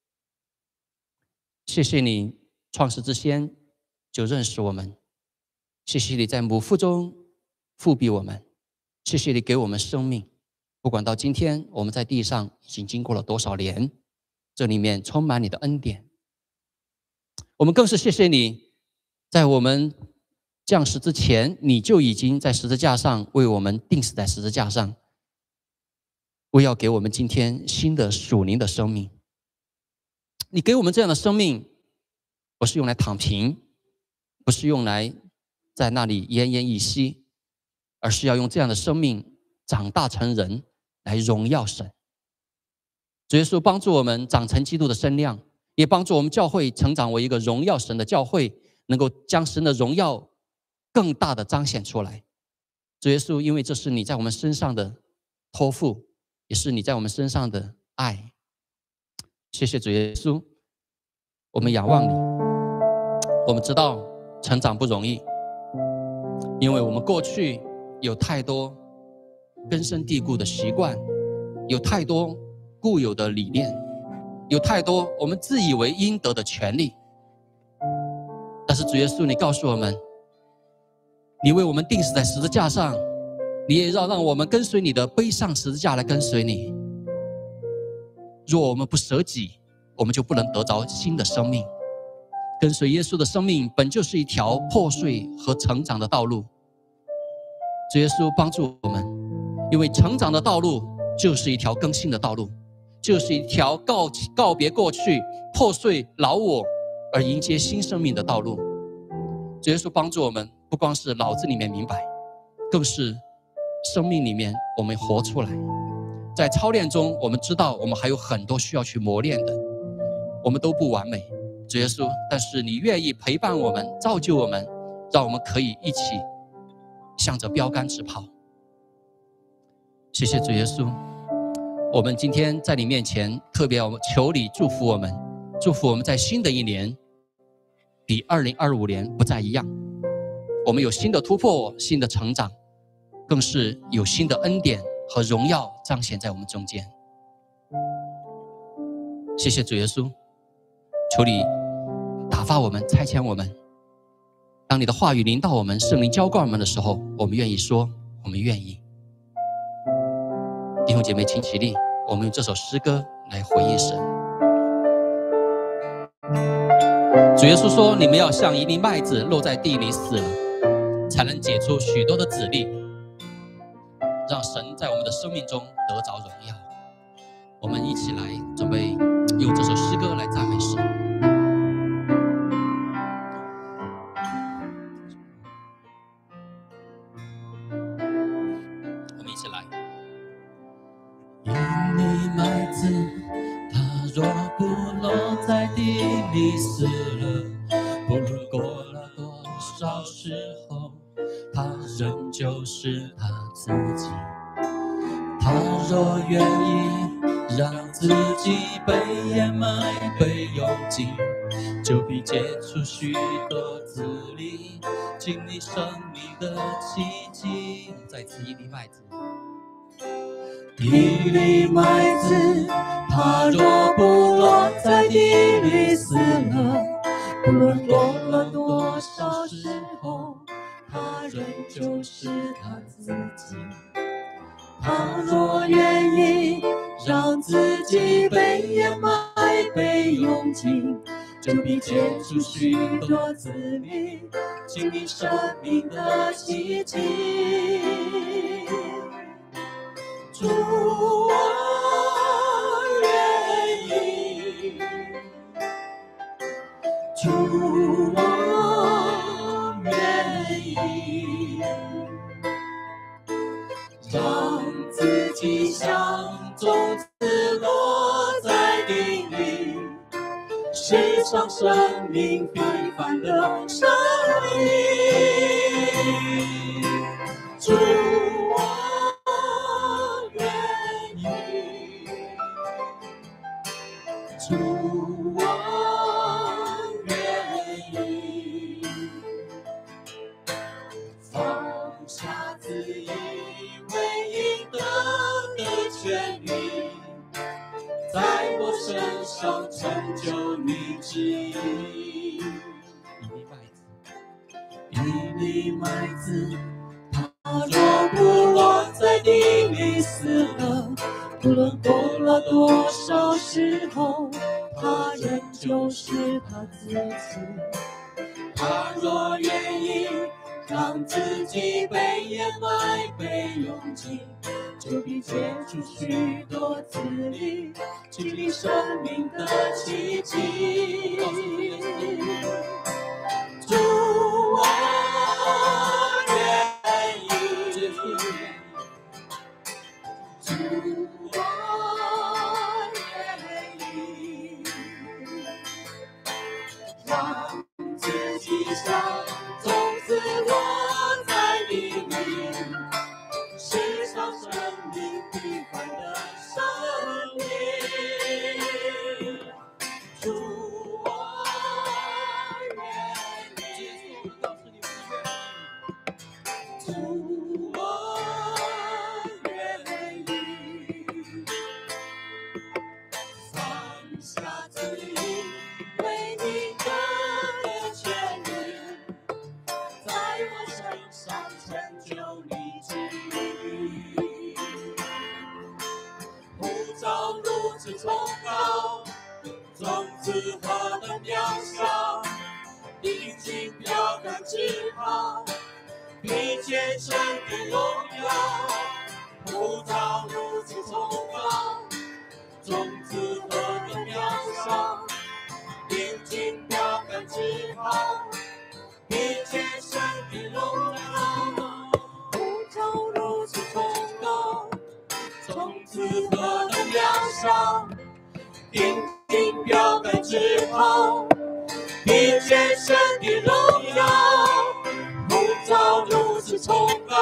谢谢你创世之先就认识我们，谢谢你在母腹中复庇我们，谢谢你给我们生命。不管到今天我们在地上已经经过了多少年，这里面充满你的恩典。我们更是谢谢你，在我们降世之前，你就已经在十字架上为我们钉死在十字架上，为要给我们今天新的属灵的生命。你给我们这样的生命，不是用来躺平，不是用来在那里奄奄一息，而是要用这样的生命长大成人，来荣耀神。主耶稣帮助我们长成基督的身量，也帮助我们教会成长为一个荣耀神的教会，能够将神的荣耀更大的彰显出来。主耶稣，因为这是你在我们身上的托付，也是你在我们身上的爱。谢谢主耶稣，我们仰望你。我们知道成长不容易，因为我们过去有太多根深蒂固的习惯，有太多固有的理念，有太多我们自以为应得的权利。但是主耶稣，你告诉我们，你为我们钉死在十字架上，你也要让我们跟随你的，背上十字架来跟随你。若我们不舍己，我们就不能得着新的生命。跟随耶稣的生命本就是一条破碎和成长的道路。主耶稣帮助我们，因为成长的道路就是一条更新的道路，就是一条告告别过去破碎老我而迎接新生命的道路。主耶稣帮助我们，不光是脑子里面明白，更是生命里面我们活出来。在操练中，我们知道我们还有很多需要去磨练的，我们都不完美，主耶稣，但是你愿意陪伴我们，造就我们，让我们可以一起向着标杆直跑。谢谢主耶稣，我们今天在你面前，特别我们求你祝福我们，祝福我们在新的一年比二零二五年不再一样，我们有新的突破，新的成长，更是有新的恩典和荣耀彰显在我们中间。谢谢主耶稣，求你打发我们，差遣我们。当你的话语临到我们，圣灵浇灌我们的时候，我们愿意说，我们愿意。弟兄姐妹请起立，我们用这首诗歌来回应神。主耶稣说，你们要像一粒麦子落在地里死了，才能结出许多的子粒，让神在我们的生命中得着荣耀。我们一起来准备用这首诗歌来赞美神。我们一起来。 一粒麦子，它若不落在地里死了，不论过了多少时候，它仍旧是它自己。它若愿意让自己被掩埋、被用尽，就必结出许多子粒，经历生命的奇迹。 再次一粒麦子， 一粒麦子，它若不落在地里死了，不论过了多少时候，它仍旧是它自己。它若愿意让自己被掩埋、被用尽，就必结出许多子粒，经历生命的奇迹。主啊，愿意，主啊，愿意，让自己像种子落在地里，时常生命平凡的生命。主啊，主啊，愿意放下自以为应得的权利，在我身上成就你旨意。一粒麦子，它若不落在地里死了，不论过了多少时候，它仍旧是它自己。它若愿意让自己被掩埋、被用尽，就必结出许多子粒，经历生命的奇迹。主啊，愿意，主啊，愿意，让自己像种子落在地里，时常生命平凡的生命。主啊，愿意，主啊，愿意，放下自以为你的权利，在我身上成就你旨意。呼召如此崇高，种子何等渺小，已经标杆直跑，比肩神的荣耀。呼召如此崇高，种子何等渺小，已经标杆直跑，比肩神的荣耀。呼召如此崇高，种子何等渺小，定定标杆直跑，比肩神的荣耀。呼召如此崇高，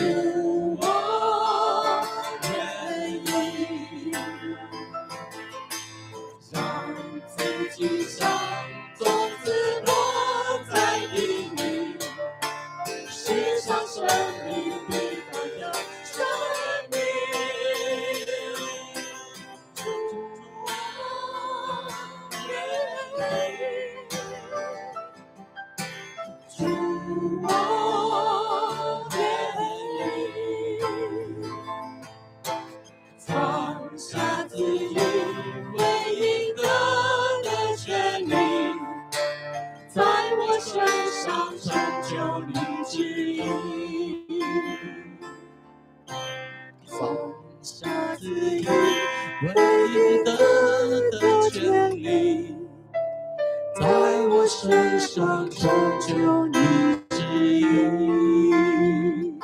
主我愿意，让自己像种子落在地里，时常生命的太阳生命。主我愿意，主我愿意，放下自以为应得的权利，在我身上成就你旨意。放下自以为应得的权利，在我身上成就你旨意。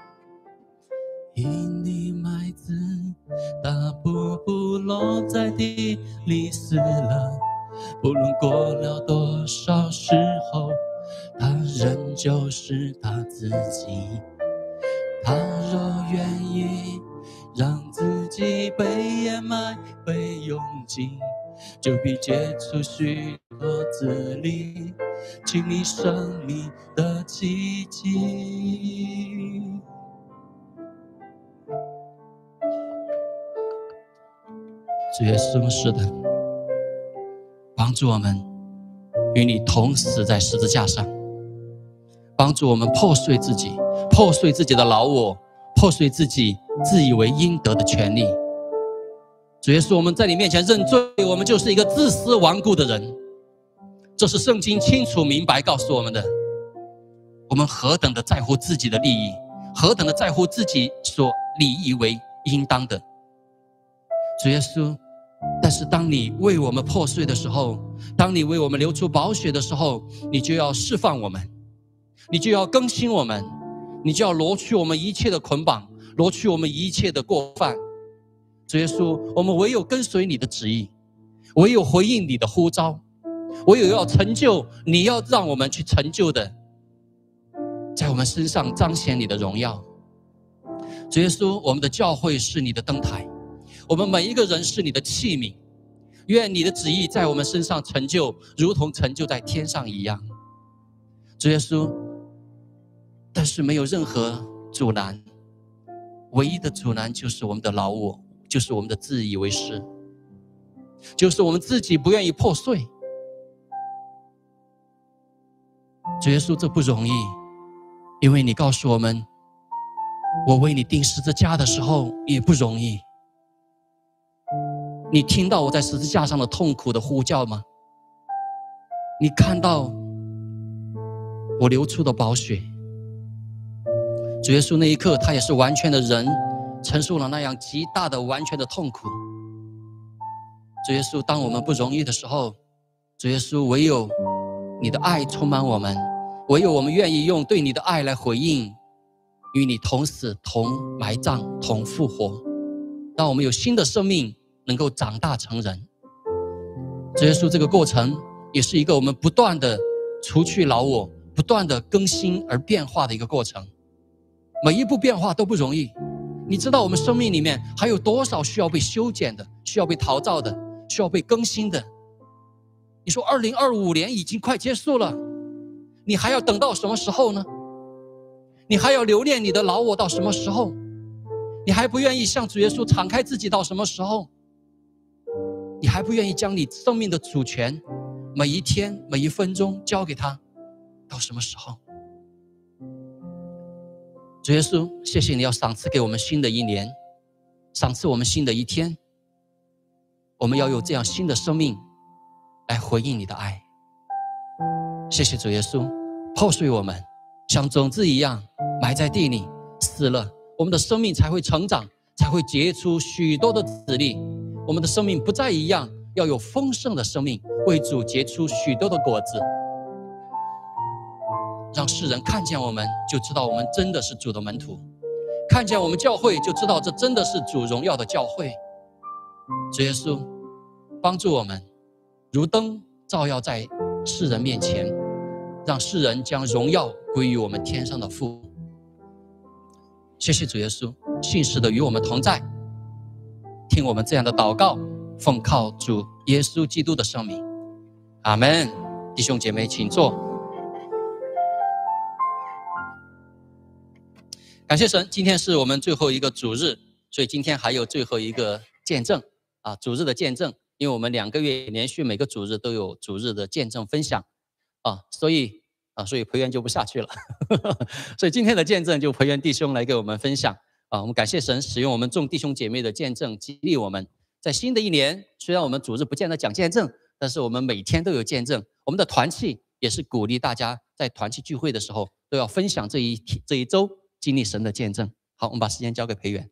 因你麦子大步步落在地里死了，不论过了多少时候，他仍旧是他自己。他若愿意让自己被掩埋被用尽，就必结出许多子粒，经历生命的奇迹。主耶稣，是的，帮助我们与你同死在十字架上，帮助我们破碎自己，破碎自己的老我，破碎自己自以为应得的权利。主耶稣，我们在你面前认罪，我们就是一个自私顽固的人，这是圣经清楚明白告诉我们的。我们何等的在乎自己的利益，何等的在乎自己所理以为应当的。主耶稣，但是当你为我们破碎的时候，当你为我们流出宝血的时候，你就要释放我们，你就要更新我们，你就要挪去我们一切的捆绑，挪去我们一切的过犯。主耶稣，我们唯有跟随你的旨意，唯有回应你的呼召，唯有要成就你要让我们去成就的，在我们身上彰显你的荣耀。主耶稣，我们的教会是你的灯台，我们每一个人是你的器皿，愿你的旨意在我们身上成就，如同成就在天上一样。主耶稣，但是没有任何阻拦，唯一的阻拦就是我们的老我，就是我们的自以为是，就是我们自己不愿意破碎。主耶稣，这不容易，因为你告诉我们，我为你钉十字架的时候也不容易。你听到我在十字架上的痛苦的呼叫吗？你看到我流出的宝血。主耶稣，那一刻他也是完全的人，承受了那样极大的完全的痛苦。主耶稣，当我们不容易的时候，主耶稣，唯有你的爱充满我们，唯有我们愿意用对你的爱来回应，与你同死同埋葬同复活，让我们有新的生命能够长大成人。主耶稣，这个过程也是一个我们不断的除去老我，不断的更新而变化的一个过程。每一步变化都不容易，你知道我们生命里面还有多少需要被修剪的，需要被陶造的，需要被更新的。你说二零二五年已经快结束了，你还要等到什么时候呢？你还要留恋你的老我到什么时候？你还不愿意向主耶稣敞开自己到什么时候？你还不愿意将你生命的主权每一天每一分钟交给他到什么时候？主耶稣，谢谢你要赏赐给我们新的一年，赏赐我们新的一天，我们要有这样新的生命来回应你的爱。谢谢主耶稣，破碎我们像种子一样埋在地里，死了，我们的生命才会成长，才会结出许多的子粒。我们的生命不再一样，要有丰盛的生命，为主结出许多的果子，让世人看见我们就知道我们真的是主的门徒，看见我们教会就知道这真的是主荣耀的教会。主耶稣，帮助我们如灯照耀在世人面前，让世人将荣耀归于我们天上的父。 谢谢主耶稣，信实的与我们同在，听我们这样的祷告，奉靠主耶稣基督的圣名，阿们。弟兄姐妹请坐。感谢神，今天是我们最后一个主日，所以今天还有最后一个见证啊，主日的见证。因为我们两个月连续每个主日都有主日的见证分享啊，所以啊，所以培元就不下去了，所以今天的见证就培元弟兄来给我们分享啊。我们感谢神使用我们众弟兄姐妹的见证激励我们，在新的一年，虽然我们主日不见得讲见证，但是我们每天都有见证。我们的团契也是鼓励大家在团契聚会的时候都要分享这一这一周经历神的见证。好，我们把时间交给培元。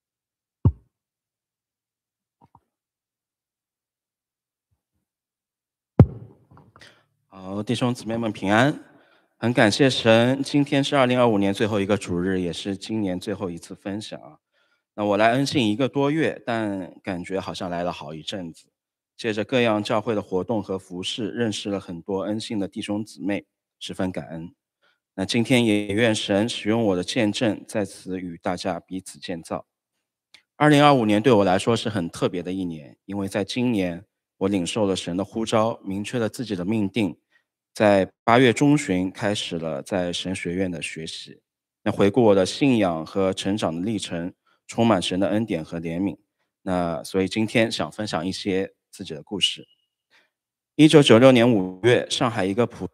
好，弟兄姊妹们平安，很感谢神，今天是二零二五年最后一个主日，也是今年最后一次分享啊。那我来恩信一个多月，但感觉好像来了好一阵子。借着各样教会的活动和服事，认识了很多恩信的弟兄姊妹，十分感恩。那今天也愿神使用我的见证，在此与大家彼此建造。二零二五年对我来说是很特别的一年，因为在今年我领受了神的呼召，明确了自己的命定，在八月中旬开始了在神学院的学习。那回顾我的信仰和成长的历程，充满神的恩典和怜悯。那所以今天想分享一些自己的故事。一九九六年五月，上海一个普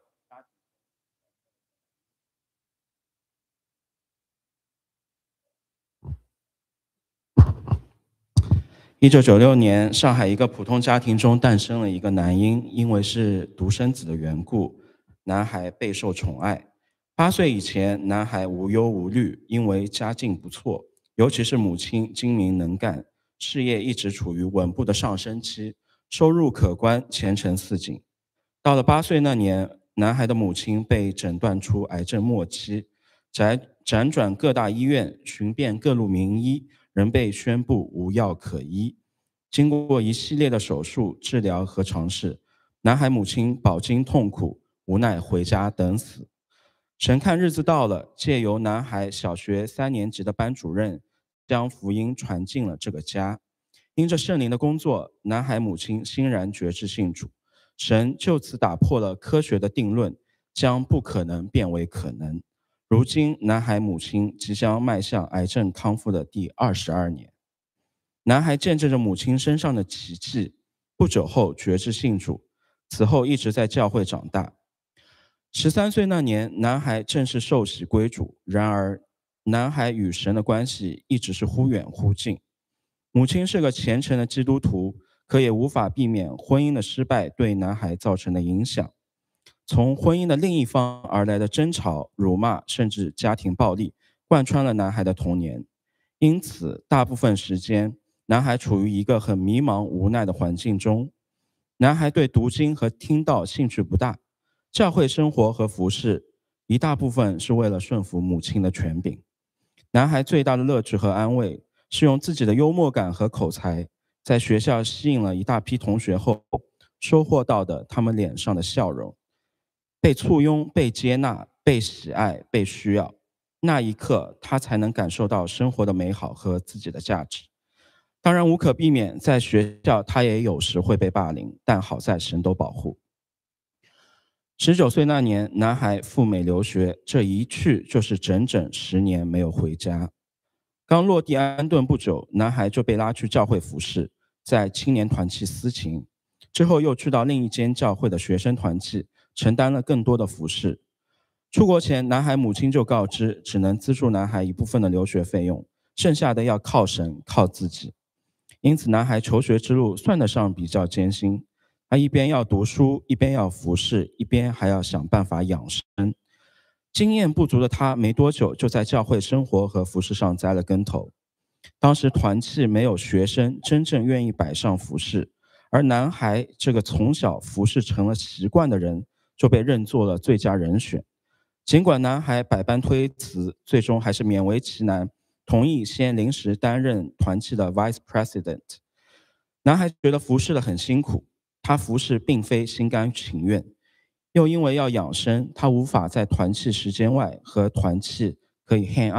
一九九六年，上海一个普通家庭中诞生了一个男婴，因为是独生子的缘故，男孩备受宠爱。八岁以前，男孩无忧无虑，因为家境不错，尤其是母亲精明能干，事业一直处于稳步的上升期，收入可观，前程似锦。到了八岁那年，男孩的母亲被诊断出癌症末期，辗辗转各大医院，寻遍各路名医，仍被宣布无药可医。经过一系列的手术、治疗和尝试，男孩母亲饱经痛苦，无奈回家等死。神看日子到了，借由男孩小学三年级的班主任，将福音传进了这个家。因着圣灵的工作，男孩母亲欣然决志信主。神就此打破了科学的定论，将不可能变为可能。如今，男孩母亲即将迈向癌症康复的第二十二年。男孩见证着母亲身上的奇迹，不久后决志信主，此后一直在教会长大。十三岁那年，男孩正式受洗归主，然而男孩与神的关系一直是忽远忽近。母亲是个虔诚的基督徒，可也无法避免婚姻的失败对男孩造成的影响。从婚姻的另一方而来的争吵、辱骂，甚至家庭暴力，贯穿了男孩的童年。因此，大部分时间，男孩处于一个很迷茫无奈的环境中。男孩对读经和听道兴趣不大，教会生活和服事一大部分是为了顺服母亲的权柄。男孩最大的乐趣和安慰是用自己的幽默感和口才，在学校吸引了一大批同学后，收获到的他们脸上的笑容。被簇拥、被接纳、被喜爱、被需要，那一刻他才能感受到生活的美好和自己的价值。当然无可避免，在学校他也有时会被霸凌，但好在神都保护。十九岁那年，男孩赴美留学，这一去就是整整十年没有回家。刚落地安顿不久，男孩就被拉去教会服事，在青年团契司琴，之后又去到另一间教会的学生团契，承担了更多的服事。出国前，男孩母亲就告知，只能资助男孩一部分的留学费用，剩下的要靠神，靠自己。因此，男孩求学之路算得上比较艰辛。他一边要读书，一边要服事，一边还要想办法养生。经验不足的他没多久就在教会生活和服事上栽了跟头。当时团契没有学生真正愿意摆上服事，而男孩这个从小服事成了习惯的人就被认作了最佳人选。尽管男孩百般推辞，最终还是勉为其难同意先临时担任团契的 Vice President。 男孩觉得服事的很辛苦，他服事并非心甘情愿，又因为要养生，他无法在团契时间外和团契可以 hang out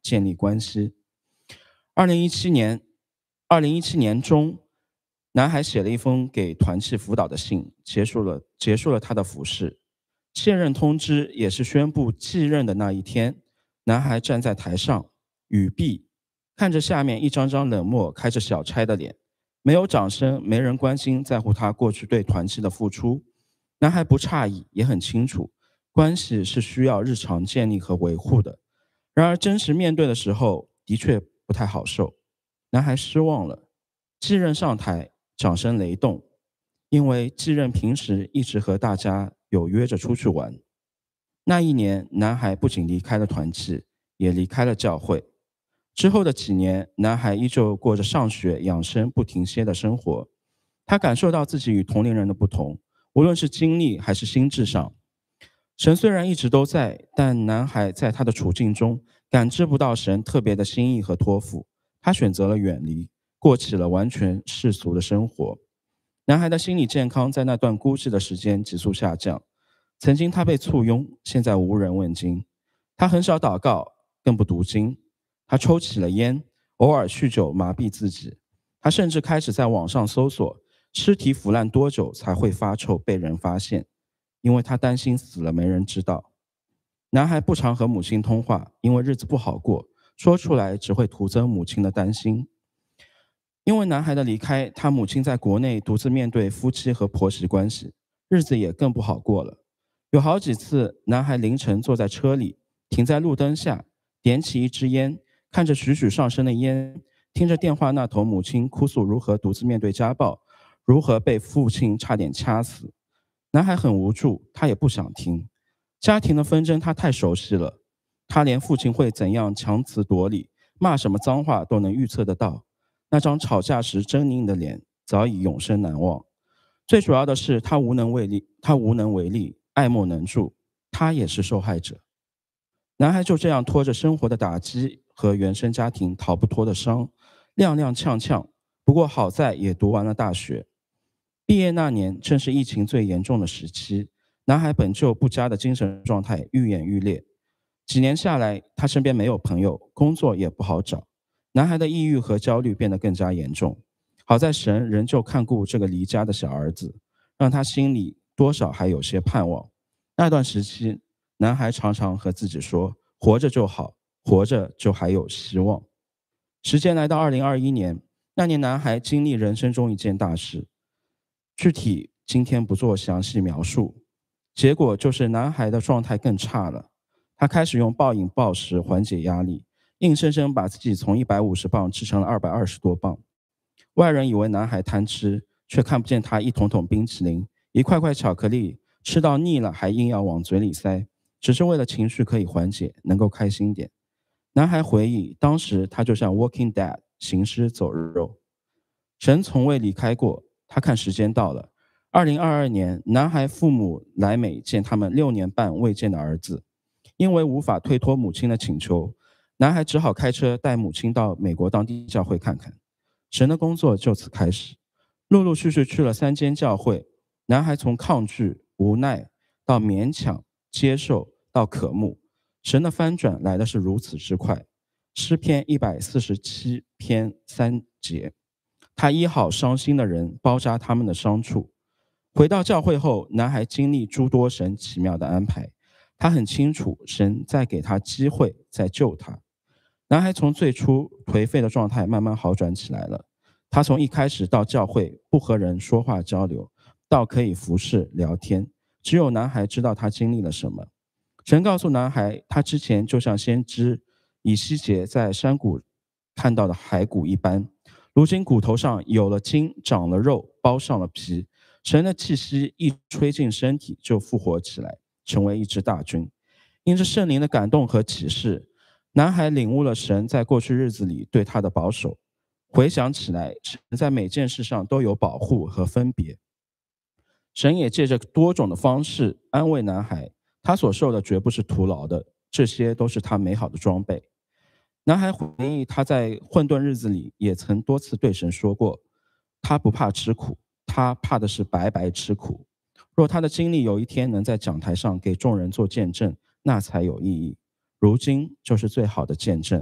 建立关系。二零一七年，二零一七年中，男孩写了一封给团契辅导的信，结束了结束了他的服侍。卸任通知也是宣布继任的那一天，男孩站在台上，语毕，看着下面一张张冷漠开着小差的脸，没有掌声，没人关心在乎他过去对团契的付出。男孩不诧异，也很清楚，关系是需要日常建立和维护的。然而真实面对的时候，的确不太好受。男孩失望了，继任上台，掌声雷动，因为继任平时一直和大家有约着出去玩。那一年，男孩不仅离开了团契，也离开了教会。之后的几年，男孩依旧过着上学、养生不停歇的生活。他感受到自己与同龄人的不同，无论是经历还是心智上。神虽然一直都在，但男孩在他的处境中感知不到神特别的心意和托付，他选择了远离，过起了完全世俗的生活。男孩的心理健康在那段孤寂的时间急速下降。曾经他被簇拥，现在无人问津。他很少祷告，更不读经。他抽起了烟，偶尔酗酒麻痹自己。他甚至开始在网上搜索尸体腐烂多久才会发臭被人发现，因为他担心死了没人知道。男孩不常和母亲通话，因为日子不好过，说出来只会徒增母亲的担心。因为男孩的离开，他母亲在国内独自面对夫妻和婆媳关系，日子也更不好过了。有好几次，男孩凌晨坐在车里，停在路灯下，点起一支烟，看着徐徐上升的烟，听着电话那头母亲哭诉如何独自面对家暴，如何被父亲差点掐死。男孩很无助，他也不想听。家庭的纷争他太熟悉了，他连父亲会怎样强词夺理，骂什么脏话都能预测得到。那张吵架时狰狞的脸早已永生难忘。最主要的是他无能为力，他无能为力，爱莫能助，他也是受害者。男孩就这样拖着生活的打击和原生家庭逃不脱的伤，踉踉跄跄。不过好在也读完了大学。毕业那年正是疫情最严重的时期，男孩本就不佳的精神状态愈演愈烈。几年下来，他身边没有朋友，工作也不好找。男孩的抑郁和焦虑变得更加严重。好在神仍旧看顾这个离家的小儿子，让他心里多少还有些盼望。那段时期，男孩常常和自己说，活着就好，活着就还有希望。时间来到二零二一年，那年男孩经历人生中一件大事，具体今天不做详细描述。结果就是男孩的状态更差了，他开始用暴饮暴食缓解压力，硬生生把自己从一百五十磅吃成了二百二十多磅。外人以为男孩贪吃，却看不见他一桶桶冰淇淋，一块块巧克力，吃到腻了还硬要往嘴里塞，只是为了情绪可以缓解，能够开心点。男孩回忆，当时他就像 Walking Dead， 行尸走肉。神从未离开过，他看时间到了。二零二二年，男孩父母来美见他们六年半未见的儿子，因为无法推脱母亲的请求，男孩只好开车带母亲到美国当地教会看看。神的工作就此开始，陆陆续续去了三间教会。男孩从抗拒、无奈到勉强、接受到渴慕，神的翻转来的是如此之快。诗篇一百四十七篇三节，他医好伤心的人，包扎他们的伤处。回到教会后，男孩经历诸多神奇妙的安排，他很清楚神在给他机会，在救他。男孩从最初颓废的状态慢慢好转起来了。他从一开始到教会不和人说话交流，到可以服侍聊天，只有男孩知道他经历了什么。神告诉男孩，他之前就像先知以西结在山谷看到的骸骨一般，如今骨头上有了筋，长了肉，包上了皮。神的气息一吹进身体，就复活起来，成为一支大军。因着圣灵的感动和启示，男孩领悟了神在过去日子里对他的保守。回想起来，神在每件事上都有保护和分别。神也借着多种的方式安慰男孩，他所受的绝不是徒劳的，这些都是他美好的装备。男孩回忆，他在混沌日子里也曾多次对神说过，他不怕吃苦，他怕的是白白吃苦。若他的经历有一天能在讲台上给众人做见证，那才有意义。如今就是最好的见证，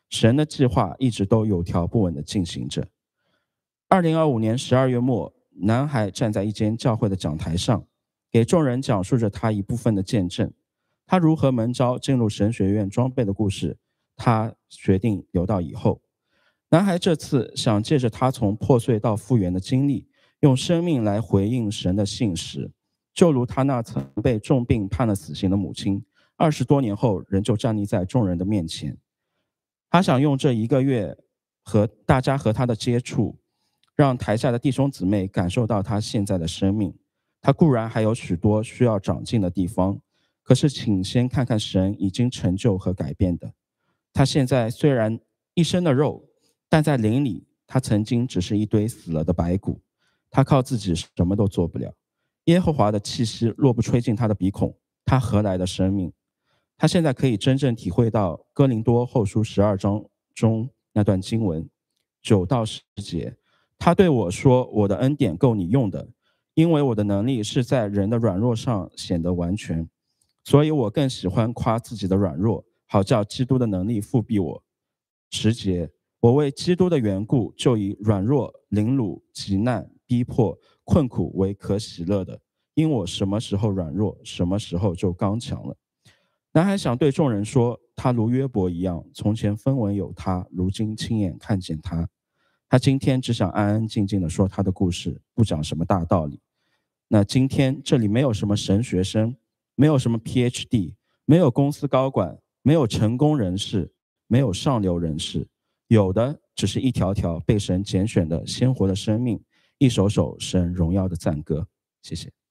神的计划一直都有条不紊地进行着。二零二五年十二月末，男孩站在一间教会的讲台上，给众人讲述着他一部分的见证，他如何蒙召进入神学院装备的故事，他决定留到以后。男孩这次想借着他从破碎到复原的经历，用生命来回应神的信实，就如他那曾被重病判了死刑的母亲，二十多年后仍旧站立在众人的面前。他想用这一个月和大家和他的接触，让台下的弟兄姊妹感受到他现在的生命。他固然还有许多需要长进的地方，可是请先看看神已经成就和改变的。他现在虽然一身的肉，但在灵里他曾经只是一堆死了的白骨，他靠自己什么都做不了。耶和华的气息若不吹进他的鼻孔，他何来的生命？他现在可以真正体会到哥林多后书十二章中那段经文九到十节，他对我说，我的恩典够你用的，因为我的能力是在人的软弱上显得完全，所以我更喜欢夸自己的软弱，好叫基督的能力复庇我。十节，我为基督的缘故，就以软弱、凌辱、急难、逼迫、困苦为可喜乐的，因我什么时候软弱，什么时候就刚强了。男孩想对众人说，他如约伯一样，从前分文有他，如今亲眼看见他。他今天只想安安静静地说他的故事，不讲什么大道理。那今天这里没有什么神学生，没有什么 P H D， 没有公司高管，没有成功人士，没有上流人士，有的只是一条条被神拣选的鲜活的生命，一首首神荣耀的赞歌。谢谢。